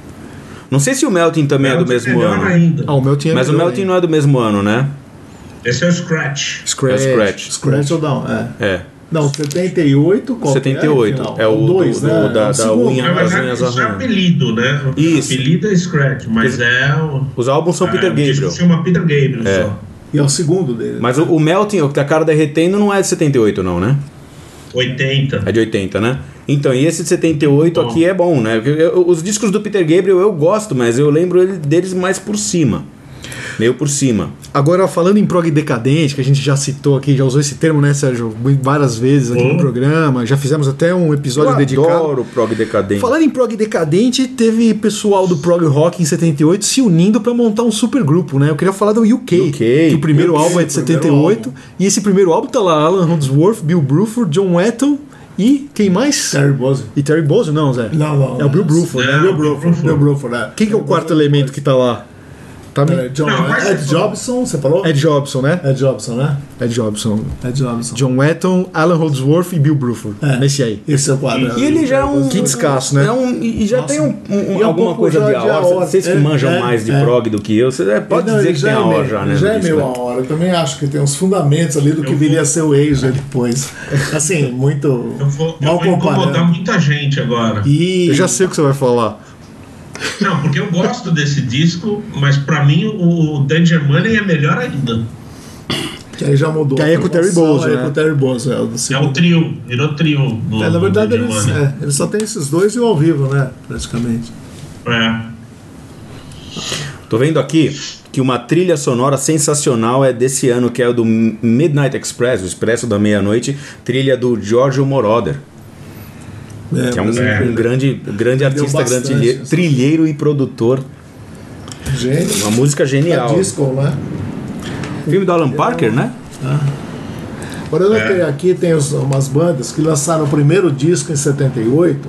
Speaker 2: Não sei se o Melting também é do mesmo
Speaker 5: melhor
Speaker 2: ano.
Speaker 5: ainda.
Speaker 3: Ah, o Melting é
Speaker 2: Mas o
Speaker 3: melhor
Speaker 2: Melting
Speaker 3: ainda.
Speaker 2: não é do mesmo ano, né?
Speaker 5: Esse é o Scratch.
Speaker 2: É
Speaker 3: Scratch.
Speaker 2: o Scratch.
Speaker 4: Scratch ou Down, é.
Speaker 2: É.
Speaker 4: Não, setenta e oito, qual que
Speaker 2: setenta e oito.
Speaker 4: afinal?
Speaker 2: É o do-
Speaker 4: dois,
Speaker 2: do-
Speaker 4: né?
Speaker 2: da-
Speaker 4: É o
Speaker 2: da
Speaker 4: segundo.
Speaker 2: unha.
Speaker 5: Na
Speaker 2: As
Speaker 5: verdade,
Speaker 2: unhas
Speaker 5: isso é
Speaker 2: arranhando.
Speaker 5: apelido, né? O
Speaker 2: Isso.
Speaker 5: apelido é Scratch, mas é o.
Speaker 2: Os álbuns são Peter
Speaker 5: é, o disco
Speaker 2: Gabriel.
Speaker 5: se chama Peter Gabriel
Speaker 2: É.
Speaker 5: só.
Speaker 4: E é o segundo dele.
Speaker 2: Mas o, o Melting, o que tá a cara derretendo, não é de setenta e oito, não, né?
Speaker 5: oitenta.
Speaker 2: É de oitenta, né? Então, e esse de setenta e oito
Speaker 5: Bom.
Speaker 2: aqui é bom, né? Eu- eu- os discos do Peter Gabriel eu gosto, mas eu lembro ele- deles mais por cima. Meio por cima.
Speaker 3: Agora, falando em prog decadente, que a gente já citou aqui, já usou esse termo, né, Sérgio? Várias vezes aqui no
Speaker 5: Uhum.
Speaker 3: programa. Já fizemos até um episódio
Speaker 2: Eu
Speaker 3: dedicado.
Speaker 2: adoro o prog decadente.
Speaker 3: Falando em prog decadente, teve pessoal do prog rock em setenta e oito se unindo pra montar um supergrupo, né? Eu queria falar do U K,
Speaker 2: U K.
Speaker 3: que o primeiro
Speaker 4: U K,
Speaker 3: álbum é de
Speaker 4: o primeiro
Speaker 3: setenta e oito,
Speaker 4: álbum.
Speaker 3: e esse primeiro álbum tá lá Alan Holdsworth, Bill Bruford, John Wetton e quem mais?
Speaker 4: Terry Bozzio.
Speaker 3: E Terry Bozzio, não, Zé?
Speaker 4: Não, não.
Speaker 3: É o Bill Bruford,
Speaker 5: Não,
Speaker 3: né?
Speaker 4: Bill Bruford. Bill Bruford, é.
Speaker 3: Quem que é o quarto elemento que tá lá? Tá
Speaker 4: É,
Speaker 3: me...
Speaker 4: John,
Speaker 5: Não, mas
Speaker 4: Ed
Speaker 5: você
Speaker 4: Jobson, você falou?
Speaker 3: Ed Jobson, né?
Speaker 4: Ed Jobson, né?
Speaker 3: Ed Jobson.
Speaker 4: Ed Jobson.
Speaker 3: John Wetton, Alan Holdsworth e Bill Bruford.
Speaker 4: É.
Speaker 3: Nesse aí.
Speaker 4: Esse é o quadro.
Speaker 2: E ele já é um.
Speaker 3: Que descasso, né?
Speaker 2: É um, e já
Speaker 4: Nossa.
Speaker 2: tem um, um-
Speaker 4: E é um
Speaker 2: alguma
Speaker 4: pouco
Speaker 2: coisa
Speaker 4: já
Speaker 2: de
Speaker 4: de
Speaker 2: a hora.
Speaker 4: aora.
Speaker 2: Vocês que
Speaker 4: É,
Speaker 2: manjam
Speaker 4: é,
Speaker 2: mais de
Speaker 4: é.
Speaker 2: prog do que eu, você é, pode
Speaker 4: Não,
Speaker 2: dizer
Speaker 4: ele
Speaker 2: que tem a
Speaker 4: é
Speaker 2: hora
Speaker 4: meio-
Speaker 2: já,
Speaker 4: ele
Speaker 2: né?
Speaker 4: Já
Speaker 2: no
Speaker 4: é
Speaker 2: disco,
Speaker 4: meio
Speaker 2: né?
Speaker 4: a hora. Eu também acho que tem uns fundamentos ali do que
Speaker 5: Eu
Speaker 4: viria
Speaker 5: vou-
Speaker 4: a ser o Asia depois. Assim, muito
Speaker 5: Eu vou, eu
Speaker 4: mal
Speaker 5: vou incomodar
Speaker 4: comparando.
Speaker 5: muita gente agora.
Speaker 4: E
Speaker 3: Eu já sei o que você vai falar.
Speaker 5: Não, porque eu gosto desse disco, mas pra mim o, o Danger Money é melhor ainda.
Speaker 4: que aí já mudou.
Speaker 3: Que aí é com o Terry
Speaker 4: Bozzio,
Speaker 3: Bozzio,
Speaker 4: Aí
Speaker 3: né?
Speaker 4: é com o Terry Bozzio, é o do
Speaker 5: É
Speaker 4: segundo.
Speaker 5: o trio, virou trio. No,
Speaker 4: É, na
Speaker 5: no
Speaker 4: verdade,
Speaker 5: Danger
Speaker 4: eles,
Speaker 5: Money.
Speaker 4: é, eles só tem esses dois e o ao vivo, né? Praticamente.
Speaker 5: É.
Speaker 2: Tô vendo aqui que uma trilha sonora sensacional é desse ano, que é o do Midnight Express, o Expresso da Meia-Noite, trilha do Giorgio Moroder,
Speaker 4: É,
Speaker 2: que é um,
Speaker 4: mas
Speaker 5: é.
Speaker 2: um grande, grande artista,
Speaker 4: bastante,
Speaker 2: grande trilheiro,
Speaker 4: assim.
Speaker 2: trilheiro e produtor.
Speaker 4: Gênio.
Speaker 2: Uma música genial.
Speaker 4: É disco, né?
Speaker 2: Filme do Alan Parker, né?
Speaker 4: Agora eu notei
Speaker 5: É.
Speaker 4: aqui, tem os- umas bandas que lançaram o primeiro disco em setenta e oito,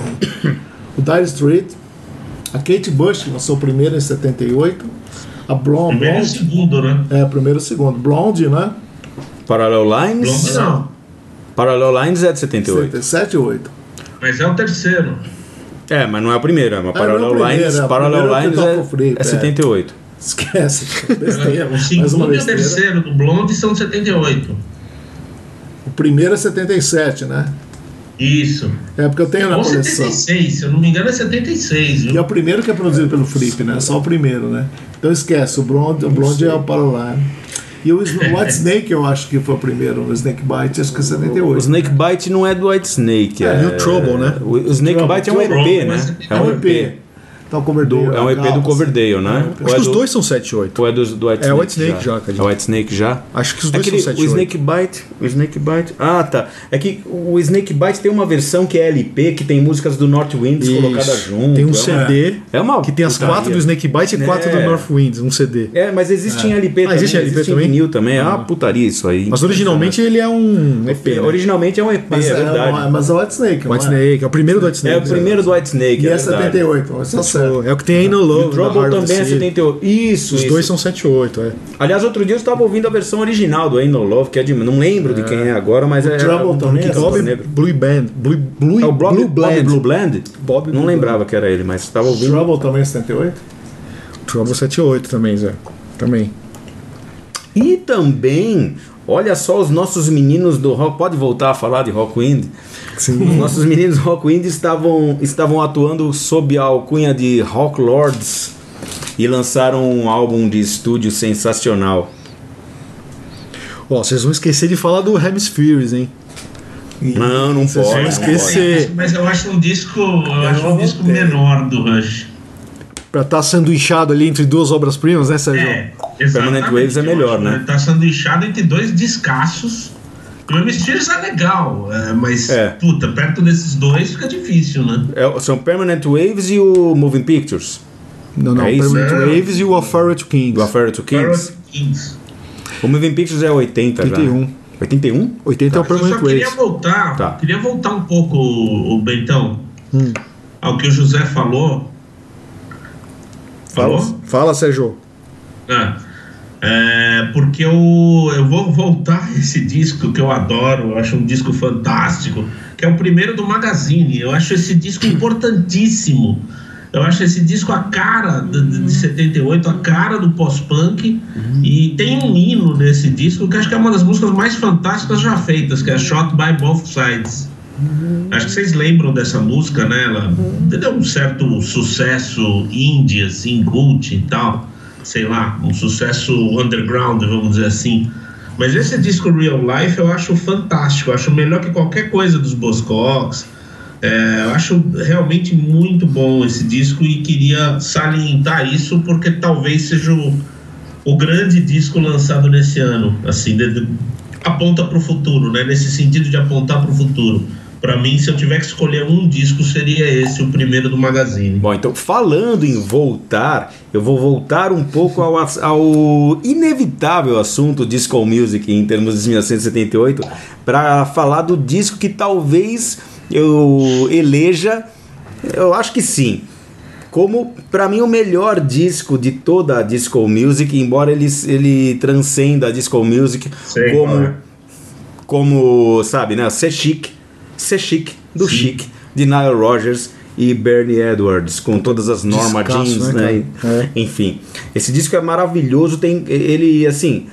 Speaker 4: o Dire Straits, a Kate Bush lançou o primeiro em setenta e oito, a Blonde,
Speaker 5: Primeiro e
Speaker 4: Blonde
Speaker 5: segundo, né?
Speaker 4: é, primeiro e segundo, Blonde, né?
Speaker 2: Parallel Lines.
Speaker 5: Blonde não.
Speaker 2: Parallel Lines é de setenta e oito.
Speaker 4: setenta e sete e oito.
Speaker 5: Mas é o terceiro.
Speaker 2: É, mas não é o primeiro, é uma
Speaker 4: não é o
Speaker 2: Parallel
Speaker 4: primeiro,
Speaker 2: Lines.
Speaker 4: é o
Speaker 2: Parallel
Speaker 4: primeiro que
Speaker 2: Lines
Speaker 4: toca
Speaker 2: é,
Speaker 4: o Flip,
Speaker 2: é setenta e oito.
Speaker 4: Esquece. Besteira,
Speaker 5: O
Speaker 4: mais
Speaker 5: segundo
Speaker 4: uma
Speaker 5: e o
Speaker 4: besteira.
Speaker 5: terceiro do Blonde são de setenta e oito.
Speaker 4: O primeiro é setenta e sete, né?
Speaker 5: Isso.
Speaker 4: É porque eu tenho na
Speaker 5: Ou
Speaker 4: coleção.
Speaker 5: setenta e seis, se eu não me engano é setenta e seis,
Speaker 4: E é
Speaker 5: viu?
Speaker 4: o primeiro que é produzido pelo Flip, né? Só o primeiro, né? Então esquece, o Blonde, o Blonde é o Paraline. E o White Snake eu acho que foi o primeiro, o Snake Bite acho que é setenta e
Speaker 2: O
Speaker 4: oito.
Speaker 2: Snake Bite não é do White Snake.
Speaker 3: É, New Trouble, né?
Speaker 2: O, o Snake
Speaker 4: Trouble,
Speaker 2: Bite é um E P,
Speaker 5: Trouble,
Speaker 2: né?
Speaker 5: mas
Speaker 2: É
Speaker 4: É
Speaker 2: um
Speaker 4: um
Speaker 2: E P.
Speaker 4: Então, o Coverdale,
Speaker 2: É um E P do Coverdale, né?
Speaker 3: Acho
Speaker 2: Ou é
Speaker 3: que os
Speaker 2: do-
Speaker 3: dois são sete e oito.
Speaker 2: Ou é do, do White
Speaker 3: É
Speaker 2: Snake?
Speaker 3: White Snake já, cara.
Speaker 2: É White Snake já?
Speaker 3: Acho que os
Speaker 2: É
Speaker 3: dois
Speaker 2: aquele-
Speaker 3: são sete
Speaker 2: o
Speaker 3: e oito.
Speaker 2: Snake Bite, o Snake Bite. Ah, tá. É que o Snake Bite tem uma versão que é L P, que tem músicas do North Winds
Speaker 3: Isso.
Speaker 2: colocadas junto.
Speaker 3: Tem um
Speaker 2: é
Speaker 3: C
Speaker 2: uma-
Speaker 3: D
Speaker 2: É uma
Speaker 3: que tem as
Speaker 2: putaria.
Speaker 3: quatro do Snake Bite e quatro
Speaker 2: É.
Speaker 3: do North Winds, um C D.
Speaker 2: É, mas existe em L P
Speaker 3: Ah,
Speaker 2: também.
Speaker 3: existe em L P
Speaker 2: existe em
Speaker 3: também?
Speaker 2: vinil também. É uma putaria isso aí.
Speaker 3: Mas originalmente ele é um E P. Né?
Speaker 2: Originalmente é um E P,
Speaker 4: Mas
Speaker 2: é
Speaker 4: é,
Speaker 2: verdade.
Speaker 4: mas é o White Snake, não
Speaker 3: White
Speaker 4: é?
Speaker 3: Snake, é o primeiro do White
Speaker 2: É
Speaker 3: Snake.
Speaker 2: o primeiro do White Snake,
Speaker 4: E
Speaker 2: é
Speaker 4: é
Speaker 2: verdade.
Speaker 4: setenta e oito, mas tá certo.
Speaker 3: É o que tem aí no
Speaker 2: E o
Speaker 3: Love.
Speaker 2: Trouble também é setenta e oito. Isso,
Speaker 3: Os
Speaker 2: isso.
Speaker 3: dois são sete e oito, é.
Speaker 2: Aliás, outro dia eu estava ouvindo a versão original do Ain't No Love, que é de. Não lembro de quem é agora, mas é.
Speaker 4: Trouble
Speaker 2: é,
Speaker 4: também
Speaker 2: que
Speaker 4: é
Speaker 2: cantor
Speaker 3: Bob
Speaker 2: negro.
Speaker 3: Blue Band. Blue, Blue,
Speaker 2: É o Bob,
Speaker 3: Blue
Speaker 2: Bob
Speaker 3: Blend.
Speaker 2: Blue Blend?
Speaker 3: Bob
Speaker 2: Não
Speaker 3: Blue
Speaker 2: lembrava que era ele, mas estava ouvindo.
Speaker 4: Trouble também é setenta e oito?
Speaker 3: Trouble sete e oito também, Zé. Também.
Speaker 2: E também, olha só os nossos meninos do rock. Pode voltar a falar de Rockwind?
Speaker 3: Sim.
Speaker 2: Os nossos meninos do Rockwind estavam, estavam atuando sob a alcunha de Rock Lords e lançaram um álbum de estúdio sensacional.
Speaker 3: Ó, vocês vão esquecer de falar do Hemispheres, hein?
Speaker 2: Não, não
Speaker 3: Vocês
Speaker 2: pode.
Speaker 3: vão
Speaker 2: não
Speaker 3: esquecer.
Speaker 5: Mas eu acho um disco, eu acho um disco menor do Rush.
Speaker 3: Pra estar tá sanduichado ali entre duas obras-primas, né, Sérgio?
Speaker 5: É, exatamente.
Speaker 2: Permanent Waves é melhor,
Speaker 5: Eu
Speaker 2: né?
Speaker 5: acho, Tá sanduichado entre dois descaços. O Hemispheres é legal, é, mas,
Speaker 2: É.
Speaker 5: puta, perto desses dois fica difícil, né?
Speaker 2: É, são Permanent Waves e o Moving Pictures.
Speaker 3: Não, não.
Speaker 2: É isso?
Speaker 3: Permanent
Speaker 5: É.
Speaker 3: Waves e o Affair to Kings.
Speaker 2: Do Affair to Kings.
Speaker 5: Parrot Kings.
Speaker 2: O Moving Pictures é oitenta
Speaker 3: oitenta e um.
Speaker 2: já. oitenta e um?
Speaker 3: oitenta é o
Speaker 5: Eu só
Speaker 3: Permanent
Speaker 5: queria
Speaker 3: Waves.
Speaker 5: voltar,
Speaker 2: Tá.
Speaker 5: queria voltar um pouco, o, o Bentão,
Speaker 3: Hum.
Speaker 5: ao que o José falou.
Speaker 3: Fala,
Speaker 5: Falou?
Speaker 3: fala, Sérgio.
Speaker 5: Ah, é, porque eu, eu vou voltar a esse disco que eu adoro, eu acho um disco fantástico, que é o primeiro do Magazine. Eu acho esse disco importantíssimo. Eu acho esse disco a cara de, de, de setenta e oito, a cara do pós-punk. E tem um hino nesse disco que acho que é uma das músicas mais fantásticas já feitas, que é Shot by Both Sides. Acho que vocês lembram dessa música, né? Ela deu um certo sucesso indie, assim, cult e tal. Sei lá, um sucesso underground, vamos dizer assim. Mas esse disco Real Life eu acho fantástico. Eu acho melhor que qualquer coisa dos Buzzcocks. É, eu acho realmente muito bom esse disco e queria salientar isso porque talvez seja o, o grande disco lançado nesse ano. Assim, de, de, aponta para o futuro, né? Nesse sentido de apontar para o futuro. Para mim, se eu tiver que escolher um disco, seria esse, o primeiro do Magazine.
Speaker 2: Bom, então falando em voltar, eu vou voltar um pouco ao, ao inevitável assunto disco music em termos de mil novecentos e setenta e oito para falar do disco que talvez eu eleja, eu acho que sim, como para mim o melhor disco de toda a disco music, embora ele, ele transcenda a disco music.
Speaker 5: Sei
Speaker 2: como,
Speaker 5: qual é.
Speaker 2: como, sabe, né, ser chique, ser chique do
Speaker 5: Sim.
Speaker 2: chique de Nile Rodgers e Bernie Edwards, com todas as Norma
Speaker 3: Descasso,
Speaker 2: Jeans,
Speaker 3: né,
Speaker 2: né?
Speaker 3: cara? É.
Speaker 2: Enfim, esse disco é maravilhoso. Tem ele assim,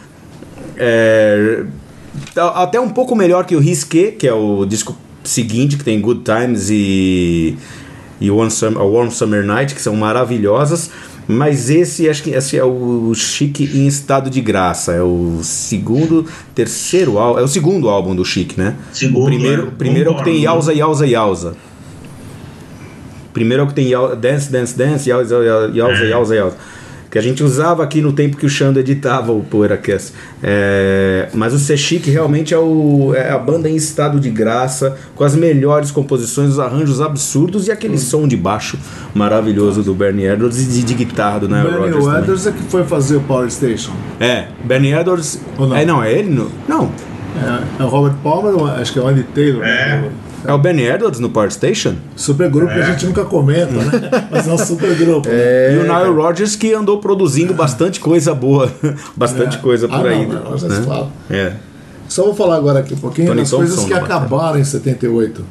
Speaker 2: é, até um pouco melhor que o Risqué, que é o disco seguinte, que tem Good Times e e One Summer, a Warm Summer Night, que são maravilhosas. Mas esse, acho que esse é o Chic em estado de graça. É o segundo, terceiro álbum. É o segundo álbum do Chic, né?
Speaker 5: Segundo,
Speaker 2: o primeiro,
Speaker 5: é.
Speaker 2: o primeiro é o que tem
Speaker 5: Concordo.
Speaker 2: Yauza, Yauza, Yauza. Primeiro é o que tem Yau- Dance, Dance, Dance, Yauza, Yauza,
Speaker 5: É.
Speaker 2: Yauza, Yauza. Que a gente usava aqui no tempo que o Xando editava o PoeiraCast. É, mas o Ser Chic realmente é, o, é a banda em estado de graça, com as melhores composições, os arranjos absurdos e aquele som de baixo maravilhoso do Bernie Edwards e de, de guitarra do Nile
Speaker 4: Bernie
Speaker 2: Rodgers também.
Speaker 4: Edwards é que foi fazer o Power Station.
Speaker 2: É, Bernie Edwards.
Speaker 4: Ou não?
Speaker 2: É, não, é ele? No, não.
Speaker 4: É, é o Robert Palmer, acho que é o Andy Taylor.
Speaker 5: É.
Speaker 4: Né?
Speaker 2: É o Benny Edwards no Part Station?
Speaker 4: Supergrupo
Speaker 5: É.
Speaker 4: que a gente nunca comenta, né? Mas é um supergrupo.
Speaker 2: E o Nile Rodgers que andou produzindo bastante coisa boa. bastante
Speaker 4: É.
Speaker 2: coisa por
Speaker 4: Ah,
Speaker 2: aí.
Speaker 4: não, não, já
Speaker 2: né?
Speaker 4: se fala.
Speaker 2: É.
Speaker 4: Só vou falar agora aqui um pouquinho
Speaker 2: Tony
Speaker 4: das coisas
Speaker 2: Thompson
Speaker 4: que
Speaker 2: na bateria.
Speaker 4: acabaram em setenta e oito.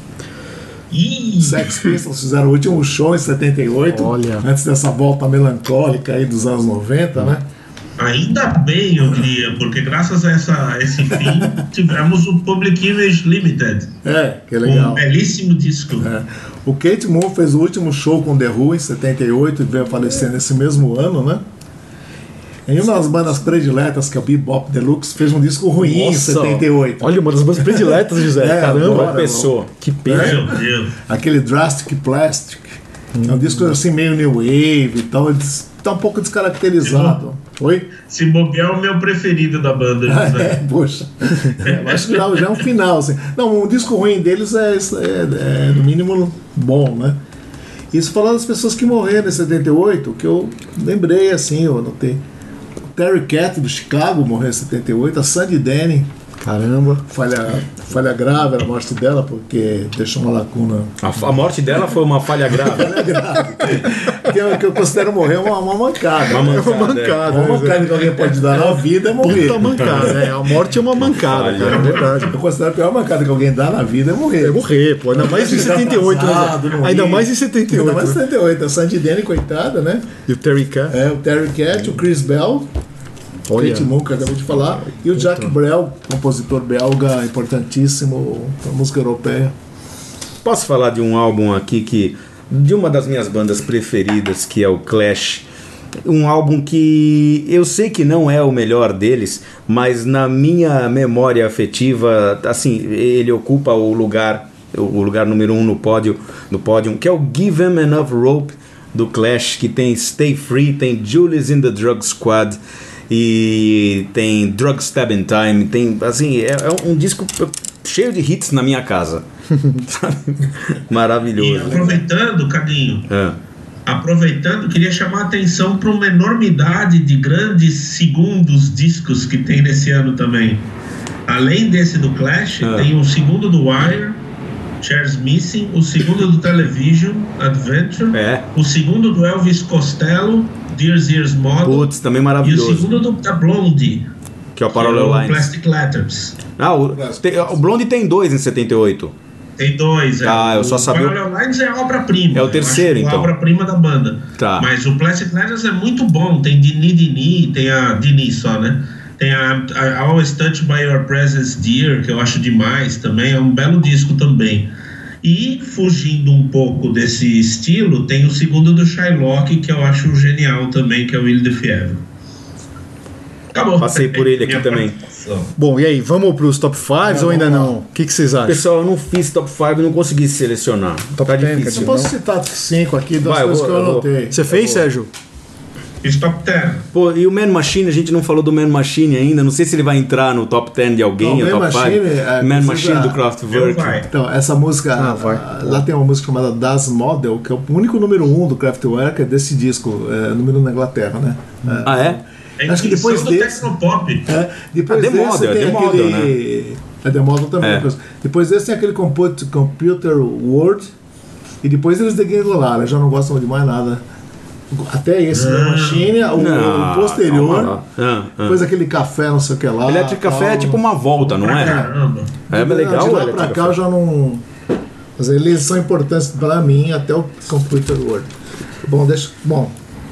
Speaker 5: Ih,
Speaker 4: Sex Pistols fizeram o último show em setenta e oito,
Speaker 3: Olha.
Speaker 4: antes dessa volta melancólica aí dos anos noventa, né?
Speaker 5: ainda bem, eu diria, porque graças a, essa, a esse fim tivemos o Public Image Limited.
Speaker 4: É, que é
Speaker 5: Um
Speaker 4: legal.
Speaker 5: belíssimo disco.
Speaker 4: É. O Kate Moon fez o último show com The Who em setenta e oito e veio a falecer nesse mesmo ano, né? Em uma das bandas prediletas, que é o Bebop Deluxe, fez um disco ruim em
Speaker 2: Nossa.
Speaker 4: setenta e oito.
Speaker 3: Olha, uma das minhas prediletas, José.
Speaker 4: É,
Speaker 3: Caramba.
Speaker 4: adoro.
Speaker 2: Pessoa.
Speaker 3: Que pena.
Speaker 4: É.
Speaker 5: Meu Deus.
Speaker 4: Aquele Drastic Plastic. É um disco assim meio new wave e tal. Ele tá um pouco descaracterizado. Oi?
Speaker 5: Se bobear, é o meu preferido da banda,
Speaker 4: É,
Speaker 5: José.
Speaker 4: poxa. É, eu acho que já, já é um final. Assim. Não, um disco ruim deles é, é, é no mínimo bom, né? Isso falando das pessoas que morreram em setenta e oito, que eu lembrei assim, eu anotei. O Terry Cat do Chicago morreu em setenta e oito, a Sandy Denny,
Speaker 3: Caramba.
Speaker 4: falha, falha grave a morte dela, porque deixou uma lacuna.
Speaker 2: A, a morte dela foi uma falha grave.
Speaker 4: Falha grave. que, eu, que eu considero morrer uma, uma mancada.
Speaker 2: Uma
Speaker 4: né?
Speaker 2: mancada,
Speaker 3: Uma mancada.
Speaker 4: Uma
Speaker 3: né,
Speaker 4: mancada que alguém pode dar na vida é morrer.
Speaker 3: Puta mancada, né? A morte é uma mancada,
Speaker 2: falha.
Speaker 3: cara, é verdade.
Speaker 4: Eu considero a pior mancada que alguém dá na vida é morrer.
Speaker 3: É morrer, pô. Ainda mais em setenta e oito, né?
Speaker 4: Atrasado, não
Speaker 3: Ainda
Speaker 4: ir.
Speaker 3: mais em setenta e
Speaker 4: Ainda mais em
Speaker 3: oito.
Speaker 4: setenta e oito. A Sandy Denny, coitada, né?
Speaker 3: E o Terry Cat.
Speaker 4: É, o Terry Cat, o Chris Bell,
Speaker 3: Olha.
Speaker 4: Kate Moon, que eu acabei de falar, e o Jack Brel, compositor belga importantíssimo para música europeia.
Speaker 2: Posso falar de um álbum aqui que de uma das minhas bandas preferidas, que é o Clash. Um álbum que eu sei que não é o melhor deles, mas na minha memória afetiva, assim, ele ocupa o lugar, o lugar número um no pódio, no pódio, que é o Give 'Em Enough Rope do Clash, que tem Stay Free, tem Julius in the Drug Squad e tem Drug Stabbing Time, tem, assim, é, é um disco cheio de hits na minha casa. Sabe?
Speaker 5: E
Speaker 2: Maravilhoso.
Speaker 5: aproveitando, Cadinho,
Speaker 2: É.
Speaker 5: aproveitando, queria chamar a atenção para uma enormidade de grandes segundos discos que tem nesse ano também. Além desse do Clash,
Speaker 2: Ah.
Speaker 5: tem o segundo do Wire, Chairs Missing, o segundo do Television, Adventure,
Speaker 2: É.
Speaker 5: o segundo do Elvis Costello, Dear's Ears Model,
Speaker 2: Putz, também
Speaker 5: e o
Speaker 2: maravilhoso.
Speaker 5: segundo do, da Blondie,
Speaker 2: Que é o
Speaker 5: que é
Speaker 2: Parallel
Speaker 5: o
Speaker 2: Lines.
Speaker 5: Plastic Letters.
Speaker 2: Ah, o, tem- o Blondie tem dois em setenta e oito.
Speaker 5: Tem dois, é.
Speaker 2: Ah, eu só
Speaker 5: o
Speaker 2: sabia o-
Speaker 5: Parallel Lines é a obra-prima.
Speaker 2: É o
Speaker 5: eu
Speaker 2: terceiro,
Speaker 5: acho
Speaker 2: então.
Speaker 5: A obra-prima da banda.
Speaker 2: Tá.
Speaker 5: Mas o Plastic Letters é muito bom. Tem Dini Dini, tem a Dini só, né? Tem a, a Always Touched by Your Presence Dear, que eu acho demais também. É um belo disco também. E, fugindo um pouco desse estilo, tem o segundo do Shylock, que eu acho genial também, que é o Ile de Fièvre. Acabou.
Speaker 2: Passei por ele aqui
Speaker 5: Minha
Speaker 2: também.
Speaker 5: participação.
Speaker 3: Bom, e aí, vamos pros top cinco ou ainda não? O que, que vocês acham?
Speaker 2: Pessoal, eu não fiz top cinco e não consegui selecionar.
Speaker 3: Top
Speaker 2: tá
Speaker 3: ten,
Speaker 2: difícil.
Speaker 4: Eu posso citar cinco aqui das
Speaker 2: Vai, eu
Speaker 4: coisas
Speaker 2: vou-
Speaker 4: que eu
Speaker 2: eu vou.
Speaker 4: anotei.
Speaker 3: Você fez, Sérgio?
Speaker 5: Fiz top dez.
Speaker 2: Pô, e o Man Machine, a gente não falou do Man Machine ainda. Não sei se ele vai entrar no top dez de alguém,
Speaker 4: Não,
Speaker 2: ou
Speaker 4: Man
Speaker 2: top
Speaker 4: Machine,
Speaker 2: cinco.
Speaker 4: é,
Speaker 2: Man
Speaker 4: precisa-
Speaker 2: Machine do Kraftwerk.
Speaker 5: Eu vai.
Speaker 4: Então, essa música,
Speaker 3: Ah, vai.
Speaker 4: ah, lá tem uma música chamada Das Model, que é o único número um do Kraftwerk, é desse disco, é, número um na Inglaterra, né? É,
Speaker 2: Ah, é?
Speaker 5: É a
Speaker 4: Acho que depois
Speaker 5: invenção do
Speaker 4: desse-
Speaker 5: Tecnopop.
Speaker 4: É, depois
Speaker 2: Ah, The
Speaker 4: desse
Speaker 2: Model,
Speaker 4: tem
Speaker 2: The
Speaker 4: aquele...
Speaker 2: Model, né?
Speaker 4: É The Model também.
Speaker 2: É.
Speaker 4: Depois. depois desse tem aquele Comput- Computer World, e depois eles The Game Lara, já não gostam de mais nada. Até esse da Machine, o,
Speaker 2: Não,
Speaker 4: o posterior,
Speaker 2: calma lá. Ah, ah.
Speaker 4: depois aquele café, não sei o que lá.
Speaker 2: Electric Café é
Speaker 4: tal.
Speaker 2: tipo uma volta, não é?
Speaker 5: Caramba.
Speaker 2: É
Speaker 4: De
Speaker 2: legal
Speaker 4: de
Speaker 2: o
Speaker 4: lá
Speaker 2: Electric
Speaker 4: pra cá eu
Speaker 2: Café.
Speaker 4: já não. Mas eles são importantes pra mim até o Computer World. Bom, deixa. Bom,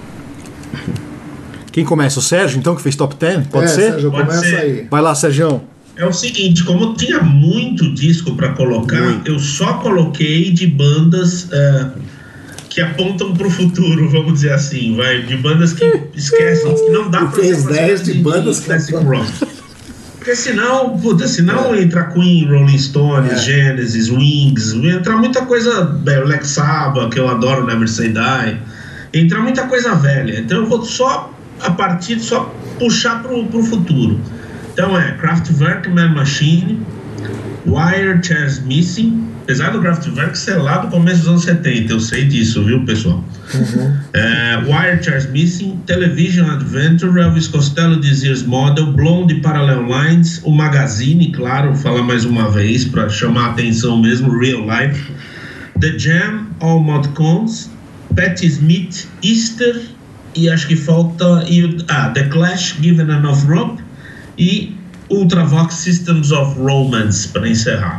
Speaker 3: Quem começa? O Sérgio, então, que fez top dez? Pode
Speaker 4: é,
Speaker 3: ser?
Speaker 4: Sérgio,
Speaker 5: Pode
Speaker 4: começa
Speaker 5: ser.
Speaker 4: aí.
Speaker 3: Vai lá, Sérgio.
Speaker 5: É o seguinte, como tinha muito disco pra colocar, eu só coloquei de bandas é, que apontam pro futuro, vamos dizer assim, vai, de bandas que esquecem, que não dá
Speaker 4: Tu
Speaker 5: pra
Speaker 4: fez
Speaker 5: ser
Speaker 4: dez de bandas que
Speaker 5: classic
Speaker 4: apontam.
Speaker 5: rock. Porque senão, puta, senão entra Queen, Rolling Stones,
Speaker 4: É.
Speaker 5: Genesis, Wings, entra muita coisa, bem, o Black Sabbath, que eu adoro, Never Say Die, entra muita coisa velha. Então eu vou só, a partir, só puxar pro, pro futuro. Então é Kraftwerk, Man Machine, Wire Chairs Missing, apesar do Kraftwerk ser lá do começo dos anos setenta, eu sei disso, viu, pessoal? Uhum. É, Wire Chairs Missing, Television Adventure, Elvis Costello, This Year's Model, Blonde Parallel Lines, o Magazine, claro, falar mais uma vez para chamar a atenção mesmo, Real Life, The Jam, All Mod Cons, Patti Smith, Easter, e acho que falta e, ah, The Clash, Given Enough Rope, e Ultravox Systems of Romance para encerrar.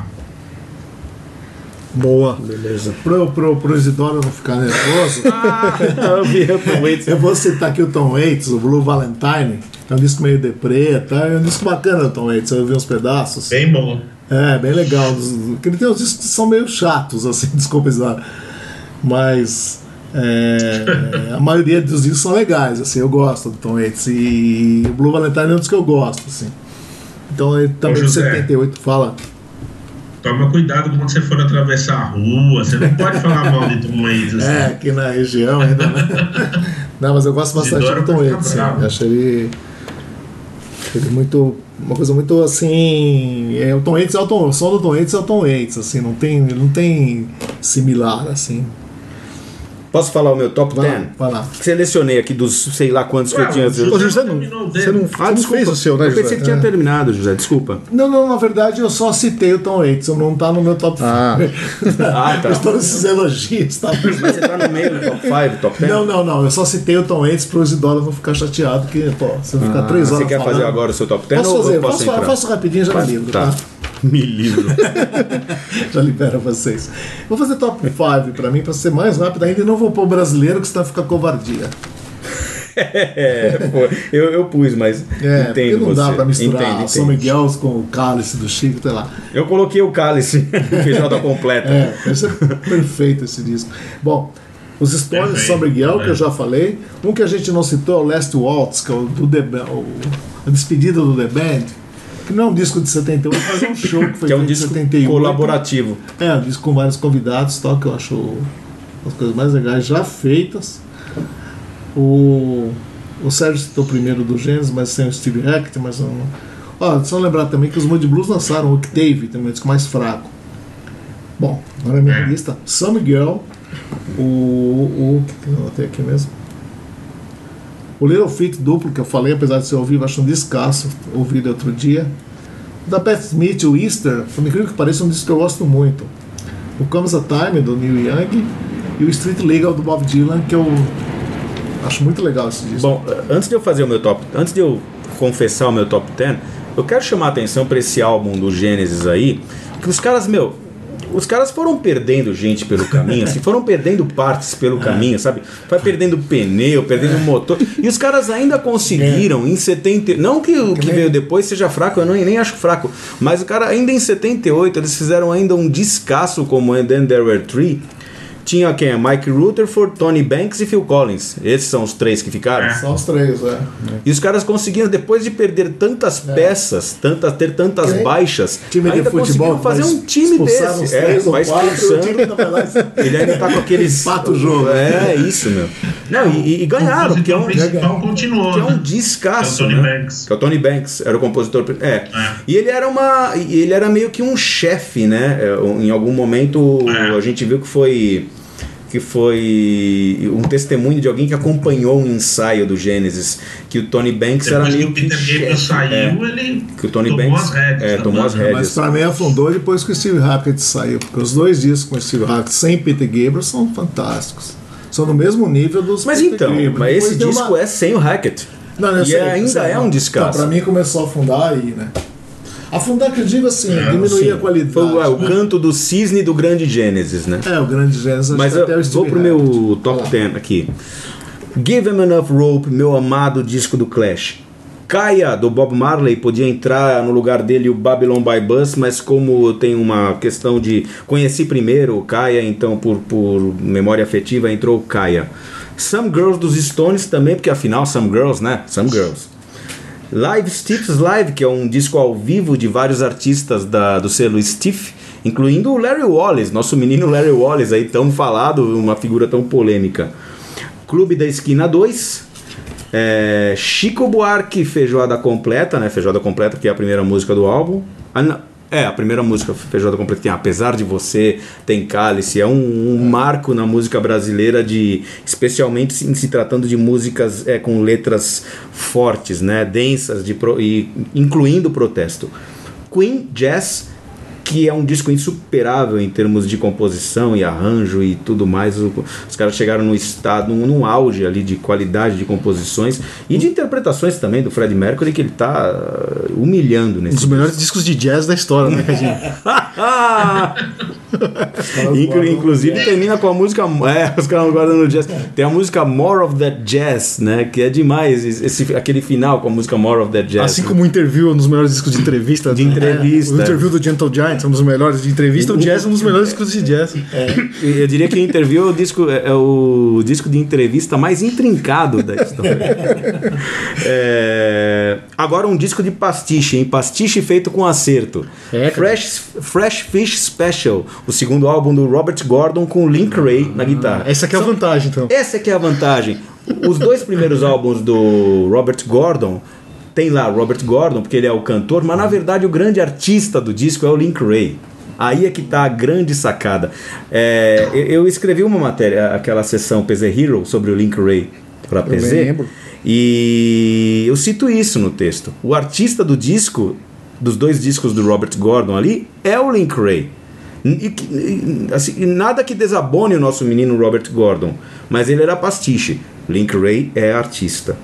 Speaker 4: Boa.
Speaker 2: Beleza.
Speaker 4: Pro, pro, pro Isidoro não ficar nervoso,
Speaker 2: Ah, eu vi o Tom Waits.
Speaker 4: eu vou citar aqui o Tom Waits, o Blue Valentine. É um disco meio deprê, tá? É um disco bacana do Tom Waits, eu vi uns pedaços.
Speaker 5: Bem bom.
Speaker 4: É, bem legal. Porque ele tem uns discos que são meio chatos, assim, desculpa, Isidoro. Mas é, a maioria dos discos são legais, assim, eu gosto do Tom Waits. E o Blue Valentine é um dos que eu gosto, assim. Então ele também de setenta e oito fala.
Speaker 5: Toma cuidado quando você for atravessar a rua, você não pode falar mal de Tom Waits. Assim.
Speaker 4: É, aqui na região ainda, né? Não, mas eu gosto bastante
Speaker 5: Isidoro
Speaker 4: do Tom
Speaker 5: vai
Speaker 4: Waits,
Speaker 5: ficar
Speaker 4: sim.
Speaker 5: bravo.
Speaker 4: Eu acho ele, ele muito. Uma coisa muito assim. É, o Tom Waits é o, Tom, o som do Tom Waits é o Tom Waits, assim, não tem, não tem similar, assim.
Speaker 2: Posso falar o meu top
Speaker 4: Vai lá,
Speaker 2: dez?
Speaker 4: vai lá.
Speaker 2: Selecionei aqui dos sei lá quantos que
Speaker 5: Ué,
Speaker 2: eu tinha.
Speaker 5: o José
Speaker 3: Ô, José, não,
Speaker 5: terminou o
Speaker 3: você
Speaker 5: dele.
Speaker 3: não,
Speaker 2: Ah,
Speaker 3: você não
Speaker 2: desculpa.
Speaker 3: fez o seu, né,
Speaker 2: Eu
Speaker 3: José?
Speaker 2: pensei que tinha
Speaker 3: É.
Speaker 2: terminado, José, desculpa.
Speaker 4: Não, não, na verdade eu só citei o Tom Waits, eu não tá no meu top
Speaker 3: Ah.
Speaker 4: cinco.
Speaker 2: Ah, tá.
Speaker 4: Todos esses elogios, tá?
Speaker 2: Mas você tá no meio do top cinco, top dez?
Speaker 4: Não, não, não, eu só citei o Tom Waits pro Isidoro não ficar chateado, que, pô, você vai ficar
Speaker 2: Ah,
Speaker 4: três horas
Speaker 2: você quer
Speaker 4: falando.
Speaker 2: fazer agora o seu top dez?
Speaker 4: Posso
Speaker 2: ou
Speaker 4: fazer,
Speaker 2: eu posso
Speaker 4: posso,
Speaker 2: entrar?
Speaker 4: faço rapidinho, já me livro,
Speaker 2: Tá.
Speaker 4: tá?
Speaker 2: Me livro.
Speaker 4: Já libero vocês. Vou fazer top cinco pra mim, pra ser mais rápido ainda, e não vou pôr o brasileiro, que senão fica covardia.
Speaker 2: É, pô, eu, eu pus, mas
Speaker 4: É, porque
Speaker 2: entendo
Speaker 4: não dá
Speaker 2: você.
Speaker 4: pra misturar
Speaker 2: Entendo,
Speaker 4: São
Speaker 2: entendo.
Speaker 4: Miguel com o cálice do Chico, sei lá.
Speaker 2: Eu coloquei o cálice, feijoada completa.
Speaker 4: É, esse é perfeito esse disco. Bom, os Stones de São Miguel, que eu já falei. Um que a gente não citou é o Last Waltz, que é o do The Band, o- a despedida do The Band. Que não é um disco de setenta e oito, mas é um show que foi
Speaker 2: Que é um
Speaker 4: feito em
Speaker 2: disco
Speaker 4: setenta e oito.
Speaker 2: colaborativo.
Speaker 4: É, um disco com vários convidados, tal, que eu acho as coisas mais legais já feitas. O, o Sérgio citou primeiro do Gênesis, mas sem o Steve Hackett, mas não. Ó, só lembrar também que os Moody Blues lançaram o Octave, também um disco mais fraco. Bom, agora a minha lista: São Miguel, o. o que eu anotei aqui mesmo? O Little Feat duplo, que eu falei, apesar de ser ao vivo, acho um descasso, ouvi ele outro dia. O da Pat Smith, o Easter, por incrível que pareça, é um disco que eu gosto muito. O Comes a Time, do Neil Young, e o Street Legal, do Bob Dylan, que eu acho muito legal esse disco.
Speaker 2: Bom, antes de eu fazer o meu top, antes de eu confessar o meu top dez, eu quero chamar a atenção para esse álbum do Gênesis aí, que os caras, meu, os caras foram perdendo gente pelo caminho, assim, foram perdendo partes pelo caminho, sabe? Vai perdendo pneu, perdendo motor. E os caras ainda conseguiram em setenta. Não que o que veio depois seja fraco, eu não, nem acho fraco. Mas o cara, ainda em setenta e oito, eles fizeram ainda um descasso como And Then There Were Three. Tinha quem? Mike Rutherford, Tony Banks e Phil Collins. Esses são os três que ficaram.
Speaker 4: São os três, é.
Speaker 2: E os caras conseguiram, depois de perder tantas peças, tantas, ter tantas
Speaker 4: Que nem
Speaker 2: baixas,
Speaker 4: time de
Speaker 2: ainda
Speaker 4: futebol
Speaker 2: conseguiram fazer
Speaker 4: vai
Speaker 2: um time
Speaker 4: expulsar
Speaker 2: desse.
Speaker 4: uns
Speaker 2: É,
Speaker 4: três ou
Speaker 2: vai
Speaker 4: quatro,
Speaker 2: expulsando.
Speaker 4: o time ainda vai lá e-
Speaker 2: Ele ainda tá com aqueles.
Speaker 4: Empata o jogo.
Speaker 2: É, isso, meu. Não, e, e ganharam,
Speaker 5: O
Speaker 2: porque é um,
Speaker 5: compositor principal continuou,
Speaker 2: que é um
Speaker 5: né?
Speaker 2: descasso.
Speaker 5: Que é o Tony
Speaker 2: né?
Speaker 5: Banks.
Speaker 2: Que é o Tony Banks, era o compositor. É.
Speaker 5: É.
Speaker 2: E ele era uma. e Ele era meio que um chefe, né? É, Em algum momento
Speaker 5: É.
Speaker 2: a gente viu que foi. Que foi um testemunho de alguém que acompanhou um ensaio do Gênesis, que o Tony Banks era
Speaker 5: Depois que
Speaker 2: meio
Speaker 5: o
Speaker 2: que
Speaker 5: Peter
Speaker 2: chefe.
Speaker 5: Gabriel saiu,
Speaker 2: é.
Speaker 5: ele
Speaker 2: Que o Tony
Speaker 5: tomou
Speaker 2: Banks
Speaker 5: as rédeas.
Speaker 2: é,
Speaker 5: da
Speaker 2: tomou
Speaker 5: banda.
Speaker 2: as rédeas.
Speaker 4: Mas pra mim afundou depois que o Steve Hackett saiu, porque os dois discos com o Steve Hackett sem Peter Gabriel são fantásticos. São no mesmo nível dos
Speaker 2: Mas
Speaker 4: Peter
Speaker 2: então,
Speaker 4: Gabriel.
Speaker 2: mas
Speaker 4: Depois
Speaker 2: esse
Speaker 4: deu
Speaker 2: disco
Speaker 4: uma-
Speaker 2: é sem o Hackett.
Speaker 4: Não, eu
Speaker 2: e
Speaker 4: sei,
Speaker 2: ainda
Speaker 4: sei,
Speaker 2: é
Speaker 4: não.
Speaker 2: um descasso.
Speaker 4: Então, pra mim começou a afundar aí, né? Afundar que eu digo assim,
Speaker 5: É,
Speaker 4: diminuir
Speaker 2: Sim,
Speaker 4: a qualidade.
Speaker 2: Foi o, é, o
Speaker 4: né?
Speaker 2: canto do cisne do grande Gênesis, né?
Speaker 4: É, o grande Gênesis. acho
Speaker 2: Mas
Speaker 4: que
Speaker 2: eu
Speaker 4: até o
Speaker 2: vou
Speaker 4: Steve
Speaker 2: pro
Speaker 4: Hackett.
Speaker 2: meu top
Speaker 4: Vai lá.
Speaker 2: dez aqui. Give Him Enough Rope, meu amado disco do Clash. Kaya, do Bob Marley, podia entrar no lugar dele o Babylon by Bus, mas como tem uma questão de... Conheci primeiro o Kaya, então por, por memória afetiva entrou o Kaya. Some Girls dos Stones também, porque afinal Some Girls, né? Some Girls. Live Stiff's Live, que é um disco ao vivo de vários artistas da, do selo Stiff, incluindo o Larry Wallace, nosso menino Larry Wallace, aí tão falado, uma figura tão polêmica. Clube da Esquina dois, é, Chico Buarque, Feijoada Completa, né? Feijoada Completa, que é a primeira música do álbum. An É, a primeira música, Feijoada Completa, tem Apesar de Você, tem Cálice, é um, um marco na música brasileira, de, especialmente em se tratando de músicas é, com letras fortes, né, densas, de pro, e, incluindo protesto. Queen Jazz, que é um disco insuperável em termos de composição e arranjo e tudo mais. O, os caras chegaram num estado, num, num auge ali de qualidade de composições e de interpretações também do Freddie Mercury, que ele tá humilhando nesse
Speaker 3: Um dos melhores discos de jazz da história, né, Cadinho?
Speaker 2: Inclu, inclusive termina com a música, é, os caras guardando no jazz. Tem a música More of That Jazz, né, que é demais, esse, aquele final com a música More of That Jazz.
Speaker 3: Assim como o Interview, um dos melhores discos de entrevista.
Speaker 2: De entrevista.
Speaker 3: É, o Interview do Gentle Giant é um dos melhores de entrevista, o Jazz é um dos melhores discos de jazz.
Speaker 2: É. Eu diria que o Interview é o disco, é o disco de entrevista mais intrincado da história. É, agora um disco de pastiche, hein? Pastiche feito com acerto.
Speaker 3: É,
Speaker 2: Fresh, Fresh Fish Special, o segundo álbum do Robert Gordon com Link Wray na guitarra.
Speaker 3: Essa aqui é a vantagem, então.
Speaker 2: Essa aqui é a vantagem. Os dois primeiros álbuns do Robert Gordon, tem lá Robert Gordon, porque ele é o cantor, mas na verdade o grande artista do disco é o Link Wray. Aí é que tá a grande sacada. É, eu escrevi uma matéria, aquela sessão P Z Hero, sobre o Link Wray para P Z,
Speaker 3: lembro.
Speaker 2: E eu cito isso no texto. O artista do disco, dos dois discos do Robert Gordon ali, é o Link Wray. E, e, assim, nada que desabone o nosso menino Robert Gordon, mas ele era pastiche. Link Wray é artista.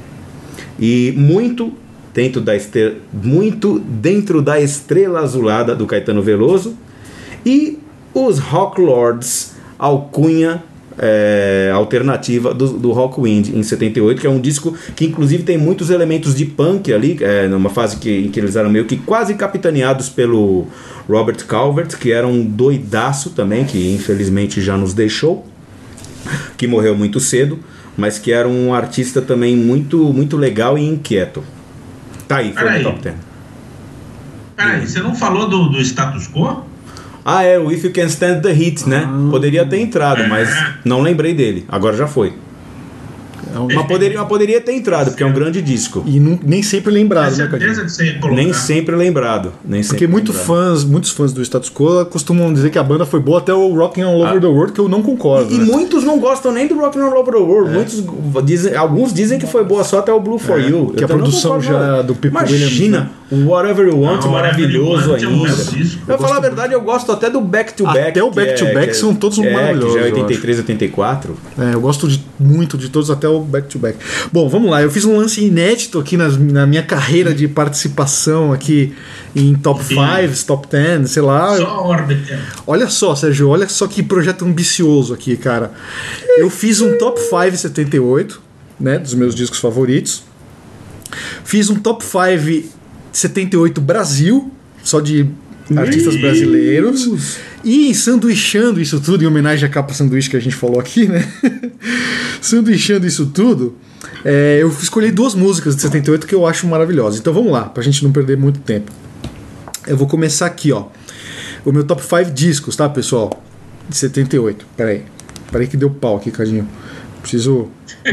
Speaker 2: E muito dentro da, estre... muito dentro da Estrela Azulada do Caetano Veloso e os Rock Lords, alcunha é, alternativa do, do Rockwind em setenta e oito, que é um disco que inclusive tem muitos elementos de punk ali, é, numa fase que, em que eles eram meio que quase capitaneados pelo Robert Calvert, que era um doidaço também, que infelizmente já nos deixou, que morreu muito cedo, mas que era um artista também muito, muito legal e inquieto. Tá aí, foi no top dez.
Speaker 5: Peraí, você não falou do, do status quo?
Speaker 2: Ah, é, o If You Can Stand the Heat, né?
Speaker 3: Ah.
Speaker 2: Poderia ter entrado, mas não lembrei dele. Agora já foi.
Speaker 3: É um...
Speaker 2: Mas poderia, mas poderia ter entrado, porque é um grande disco.
Speaker 3: E não, nem sempre lembrado, né,
Speaker 5: Tenho
Speaker 3: Cadinho?
Speaker 5: certeza que você ia colocar.
Speaker 2: Nem sempre lembrado. Nem sempre
Speaker 3: Porque muito
Speaker 2: lembrado.
Speaker 3: fãs, muitos fãs do Status Quo costumam dizer que a banda foi boa até o Rockin' All Over
Speaker 2: Ah.
Speaker 3: the World, que eu não concordo.
Speaker 2: E,
Speaker 3: né?
Speaker 2: e muitos não gostam nem do Rockin' All Over the World. Muitos dizem, alguns dizem que foi boa só até o Blue For
Speaker 3: É,
Speaker 2: You.
Speaker 3: que
Speaker 2: Eu
Speaker 3: a
Speaker 2: também não
Speaker 3: produção
Speaker 2: concordo,
Speaker 3: já
Speaker 2: não.
Speaker 3: do Pip
Speaker 2: Imagina, o Whatever You Want,
Speaker 5: Não,
Speaker 2: maravilhoso
Speaker 5: Whatever You Want é um
Speaker 2: ainda.
Speaker 5: bom disco.
Speaker 2: Pra falar a verdade, eu gosto até do Back to Back.
Speaker 3: Até o
Speaker 2: que
Speaker 3: Back
Speaker 2: é-
Speaker 3: to Back
Speaker 2: que é-
Speaker 3: são todos
Speaker 2: é,
Speaker 3: maravilhosos,
Speaker 2: que já é
Speaker 3: eu
Speaker 2: oitenta e três, oitenta e quatro.
Speaker 3: É, eu gosto de, muito de todos, até o Back to Back. Bom, vamos lá. Eu fiz um lance inédito aqui nas, na minha carreira de participação aqui em Top cinco, Top dez, sei lá. Eu-
Speaker 5: Só Orbiter.
Speaker 3: Olha só, Sérgio, olha só que projeto ambicioso aqui, cara. Eu fiz um Top cinco setenta e oito, né, dos meus discos favoritos. Fiz um Top cinco setenta e oito Brasil, só de artistas brasileiros. E sanduichando isso tudo, em homenagem à capa sanduíche que a gente falou aqui, né? Sanduichando isso tudo, é, eu escolhi duas músicas de setenta e oito que eu acho maravilhosas. Então vamos lá, pra gente não perder muito tempo. Eu vou começar aqui, ó. O meu top cinco discos, tá, pessoal? De setenta e oito. Pera aí. Pera aí que deu pau aqui, Cadinho. Preciso...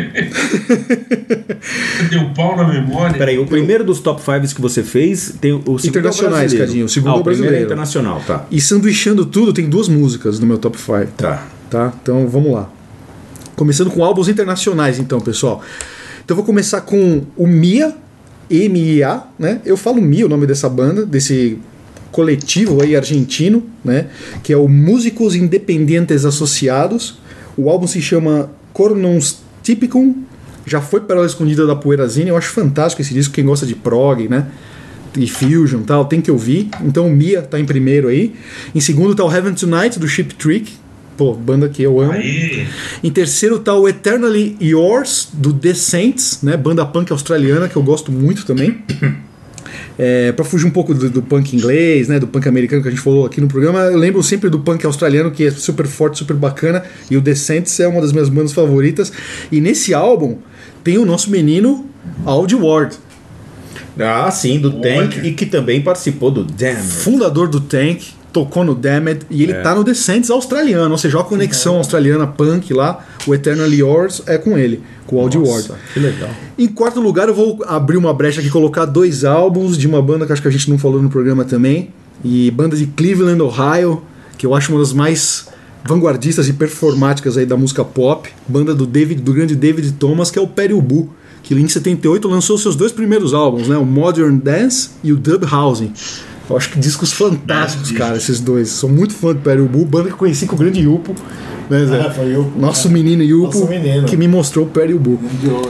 Speaker 5: Deu pau na memória.
Speaker 2: Peraí, o primeiro dos top cinco que você fez tem o segundo
Speaker 3: Internacionais,
Speaker 2: é o brasileiro.
Speaker 3: Cadinho, o segundo
Speaker 2: ah,
Speaker 3: é o
Speaker 2: o primeiro é
Speaker 3: brasileiro.
Speaker 2: internacional, tá.
Speaker 3: E sanduichando tudo, tem duas músicas no meu top cinco.
Speaker 2: Tá.
Speaker 3: Tá? Então vamos lá. Começando com álbuns internacionais, então, pessoal. Então eu vou começar com o Mia, M I A, né? Eu falo Mia, o nome dessa banda, desse coletivo aí argentino, né? Que é o Músicos Independentes Associados. O álbum se chama Cornons Typicum. Já foi Pérola Escondida da Poeirazine. Eu acho fantástico esse disco, quem gosta de prog, né? E fusion e tal, tem que ouvir. Então o Mia tá em primeiro aí. Em segundo tá o Heaven Tonight, do Cheap Trick. Pô, banda que eu amo.
Speaker 5: Aí.
Speaker 3: Em terceiro tá o Eternally Yours, do The Saints, né? Banda punk australiana, que eu gosto muito também. É, pra fugir um pouco do, do punk inglês, né? Do punk americano que a gente falou aqui no programa, eu lembro sempre do punk australiano, que é super forte, super bacana. E o The Saints é uma das minhas bandas favoritas. E nesse álbum tem o nosso menino Audi Ward,
Speaker 2: Ah, sim, do Tank, e que também participou do Damn.
Speaker 3: fundador do Tank, tocou no Damned, e ele
Speaker 2: É.
Speaker 3: tá no The Saints australiano, ou seja, a conexão australiana punk lá, o Eternally Yours é com ele, com o Audi Ward.
Speaker 2: Que legal.
Speaker 3: Em quarto lugar, eu vou abrir uma brecha aqui e colocar dois álbuns de uma banda que acho que a gente não falou no programa também. e banda de Cleveland, Ohio, que eu acho uma das mais vanguardistas e performáticas aí da música pop, banda do David, do grande David Thomas, que é o Perry Ubu, que em setenta e oito lançou seus dois primeiros álbuns, né, o Modern Dance e o Dub Housing. Eu acho que discos fantásticos, cara, esses dois. Sou muito fã do Perry Ubu, banda que eu conheci com o grande Yupo, né, Zé?
Speaker 4: Ah, foi Yupo,
Speaker 3: Nosso
Speaker 4: é.
Speaker 3: menino Yupo,
Speaker 4: Nosso menino.
Speaker 3: que me mostrou o Perry Ubu.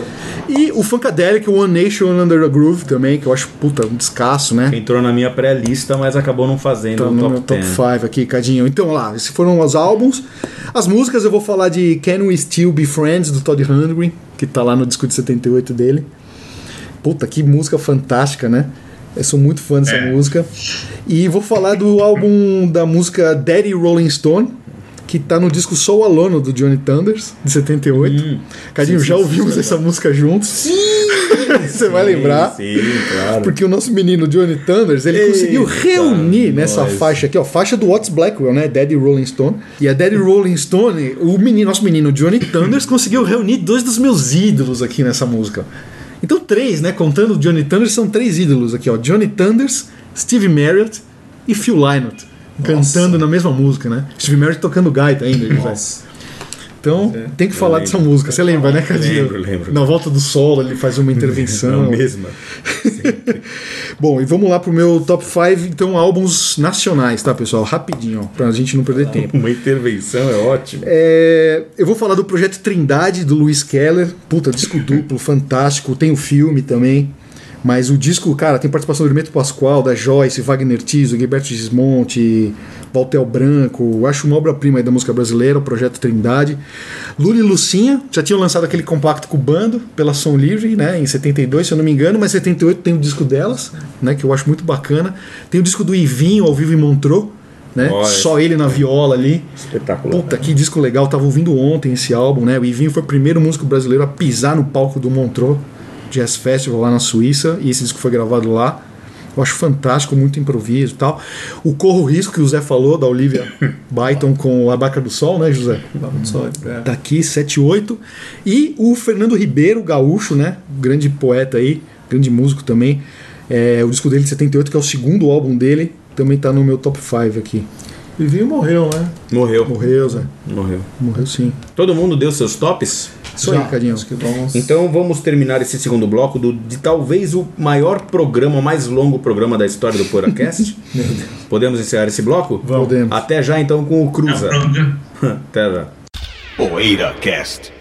Speaker 3: E o Funkadelic, o One Nation Under a Groove também, que eu acho, puta, um descasso, né?
Speaker 2: Entrou na minha pré-lista, mas acabou não fazendo
Speaker 3: Tá
Speaker 2: o
Speaker 3: no
Speaker 2: top
Speaker 3: meu top
Speaker 2: dez.
Speaker 3: cinco aqui, Cadinho. Então, lá, esses foram os álbuns. As músicas eu vou falar de Can We Still Be Friends, do Todd Rundgren, que tá lá no disco de setenta e oito dele. Puta, que música fantástica, né? Eu sou muito fã dessa
Speaker 5: É.
Speaker 3: música. E vou falar do álbum da música Daddy Rolling Stone, que tá no disco Soul Alone, do Johnny Thunders, de setenta e oito.
Speaker 2: Hum,
Speaker 3: Cadinho,
Speaker 2: sim,
Speaker 3: já
Speaker 2: sim,
Speaker 3: ouvimos
Speaker 2: sim,
Speaker 3: essa música juntos? Sim! Você vai lembrar.
Speaker 2: Sim, claro.
Speaker 3: Porque o nosso menino Johnny Thunders, ele
Speaker 2: Eita,
Speaker 3: conseguiu reunir nessa
Speaker 2: nós.
Speaker 3: faixa aqui, ó, faixa do Otis Blackwell, né, Daddy Rolling Stone. E a Daddy Rolling Stone, o menino, nosso menino Johnny Thunders conseguiu reunir dois dos meus ídolos aqui nessa música. Então três, né, contando o Johnny Thunders, são três ídolos aqui, ó, Johnny Thunders, Steve Marriott e Phil Lynott, cantando na mesma música, né? Steve Marriott tocando gaita ainda. Nossa. Então, tem que falar
Speaker 2: lembro.
Speaker 3: dessa música. Você lembra, né, Cadinho?
Speaker 2: Lembro, lembro.
Speaker 3: Na volta do solo, ele faz uma intervenção.
Speaker 2: Não, mesma.
Speaker 3: Bom, e vamos lá pro meu top cinco, então, álbuns nacionais, tá, pessoal? Rapidinho, ó, pra gente não perder tempo.
Speaker 2: Uma intervenção é ótimo.
Speaker 3: É, eu vou falar do projeto Trindade, do Luiz Keller. Puta, disco duplo, fantástico. Tem o filme também. Mas o disco, cara, tem participação do Hermeto Pascoal, da Joyce, Wagner Tiso, Gilberto Gismonti, Valtel Branco. Acho uma obra-prima aí da música brasileira, o projeto Trindade. Lula e Lucinha já tinham lançado aquele compacto cubando pela Som Livre, né, em setenta e dois, se eu não me engano, mas em setenta e oito tem o disco delas, né, que eu acho muito bacana. Tem o disco do Ivinho, ao vivo em Montreux, né,
Speaker 2: Olha,
Speaker 3: só ele na viola ali.
Speaker 2: Espetacular.
Speaker 3: Puta, que disco legal. Tava ouvindo ontem esse álbum, né? O Ivinho foi o primeiro músico brasileiro a pisar no palco do Montreux Jazz Festival lá na Suíça, e esse disco foi gravado lá. Eu acho fantástico, muito improviso e tal. O Corro Risco, que o Zé falou, da Olivia Byton com o Abaca do Sol, né, José? Tá aqui, sete e oito. E o Fernando Ribeiro, gaúcho, né? Grande poeta aí, grande músico também. É, o disco dele de setenta e oito, que é o segundo álbum dele, também tá no meu top cinco aqui.
Speaker 4: E Vinho morreu, né?
Speaker 2: Morreu.
Speaker 3: Morreu, Zé.
Speaker 2: Morreu.
Speaker 3: Morreu sim.
Speaker 2: Todo mundo deu seus tops?
Speaker 3: Isso aí, Cadinho.
Speaker 4: Acho que vamos...
Speaker 2: Então vamos terminar esse segundo bloco do, de talvez o maior programa, o mais longo programa da história do PoeiraCast. Podemos encerrar esse bloco?
Speaker 3: Podemos.
Speaker 2: Até já então com o Cruza.
Speaker 5: É o programa.
Speaker 2: Até já.
Speaker 1: PoeiraCast.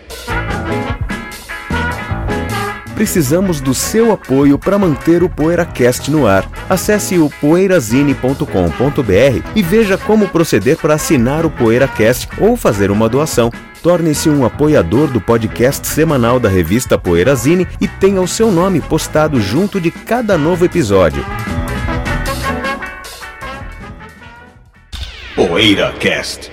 Speaker 6: Precisamos do seu apoio para manter o PoeiraCast no ar. Acesse o poeirazine ponto com ponto br e veja como proceder para assinar o PoeiraCast ou fazer uma doação. Torne-se um apoiador do podcast semanal da revista Poeirazine e tenha o seu nome postado junto de cada novo episódio.
Speaker 1: PoeiraCast.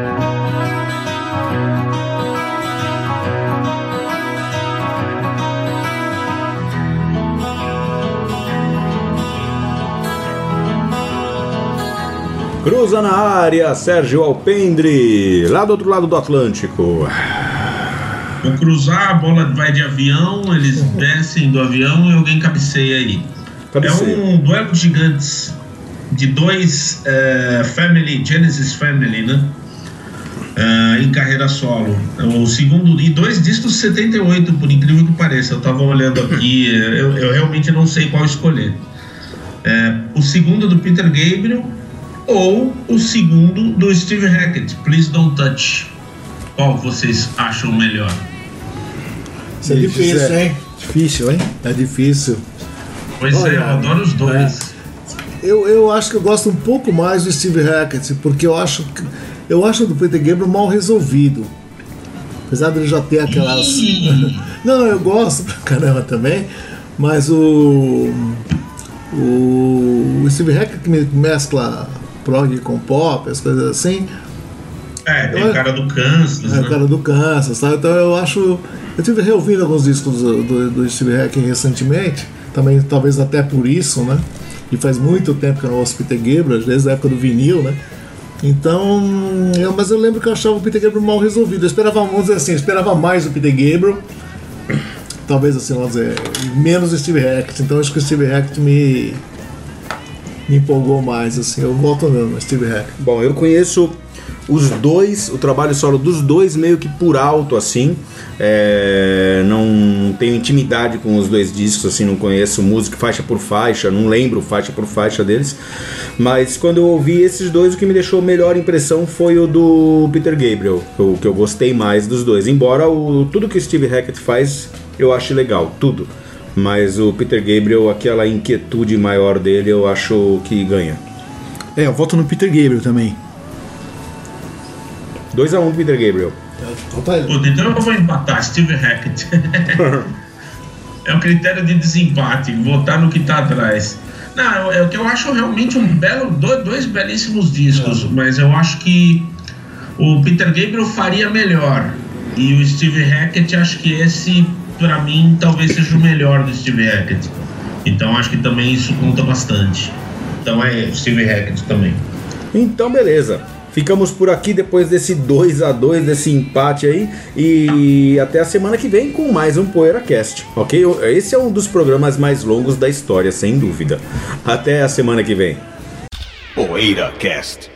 Speaker 2: Cruza na área, Sérgio Alpendre, lá do outro lado do Atlântico.
Speaker 5: Vou cruzar, a bola vai de avião, eles descem do avião e alguém cabeceia aí.
Speaker 2: Cabeceia.
Speaker 5: É um duelo de gigantes de dois eh, family, Genesis Family, né? Eh, em carreira solo. O segundo, e dois discos de setenta e oito, por incrível que pareça. Eu tava olhando aqui, eu, eu realmente não sei qual escolher. Eh, o segundo do Peter Gabriel ou o segundo do Steve Hackett, Please Don't Touch. Qual vocês acham melhor?
Speaker 4: Isso é difícil,
Speaker 3: Zé.
Speaker 4: hein?
Speaker 3: Difícil, hein?
Speaker 4: É difícil.
Speaker 5: Pois
Speaker 4: Olha,
Speaker 5: é, eu adoro os dois.
Speaker 4: Eu, eu acho que eu gosto um pouco mais do Steve Hackett, porque eu acho que eu acho do Peter Gabriel mal resolvido. Apesar dele já ter aquelas. Não, eu gosto pra caramba também, mas o. O, o Steve Hackett que mescla prog com pop, as coisas assim.
Speaker 5: É, tem
Speaker 4: Eu-
Speaker 5: o cara do Kansas,
Speaker 4: É
Speaker 5: né?
Speaker 4: o cara do Kansas, tá? Então eu acho. Eu tive reouvindo alguns discos do, do, do Steve Hackett recentemente, também talvez até por isso, né? E faz muito tempo que eu não ouço Peter Gabriel, desde a época do vinil, né? Então, eu, mas eu lembro que eu achava o Peter Gabriel mal resolvido. Eu esperava, vamos dizer assim, eu esperava mais do Peter Gabriel, talvez assim, vamos dizer, menos o Steve Hackett. Então acho que o Steve Hackett me me empolgou mais, assim. Eu volto no, no Steve Hackett.
Speaker 2: Bom, eu conheço os dois, o trabalho solo dos dois meio que por alto, assim. É, não tenho intimidade com os dois discos, assim, não conheço música faixa por faixa, não lembro faixa por faixa deles. Mas quando eu ouvi esses dois, o que me deixou melhor impressão foi o do Peter Gabriel, o que eu gostei mais dos dois. Embora o, tudo que o Steve Hackett faz, eu acho legal, tudo. Mas o Peter Gabriel, aquela inquietude maior dele, eu acho que ganha.
Speaker 3: É, eu voto no Peter Gabriel também.
Speaker 2: dois a um do Peter Gabriel.
Speaker 5: Puta, então eu vou empatar, Steve Hackett. É um critério de desempate, votar no que tá atrás. Não, é o que eu acho realmente um belo, dois, dois belíssimos discos, é. Mas eu acho que o Peter Gabriel faria melhor. E o Steve Hackett, acho que esse, pra mim, talvez seja o melhor do Steve Hackett. Então acho que também isso conta bastante. Então é Steve Hackett também.
Speaker 2: Então beleza. Ficamos por aqui depois desse dois a dois, desse empate aí. E até a semana que vem com mais um PoeiraCast, ok? Esse é um dos programas mais longos da história, sem dúvida. Até a semana que vem.
Speaker 1: PoeiraCast.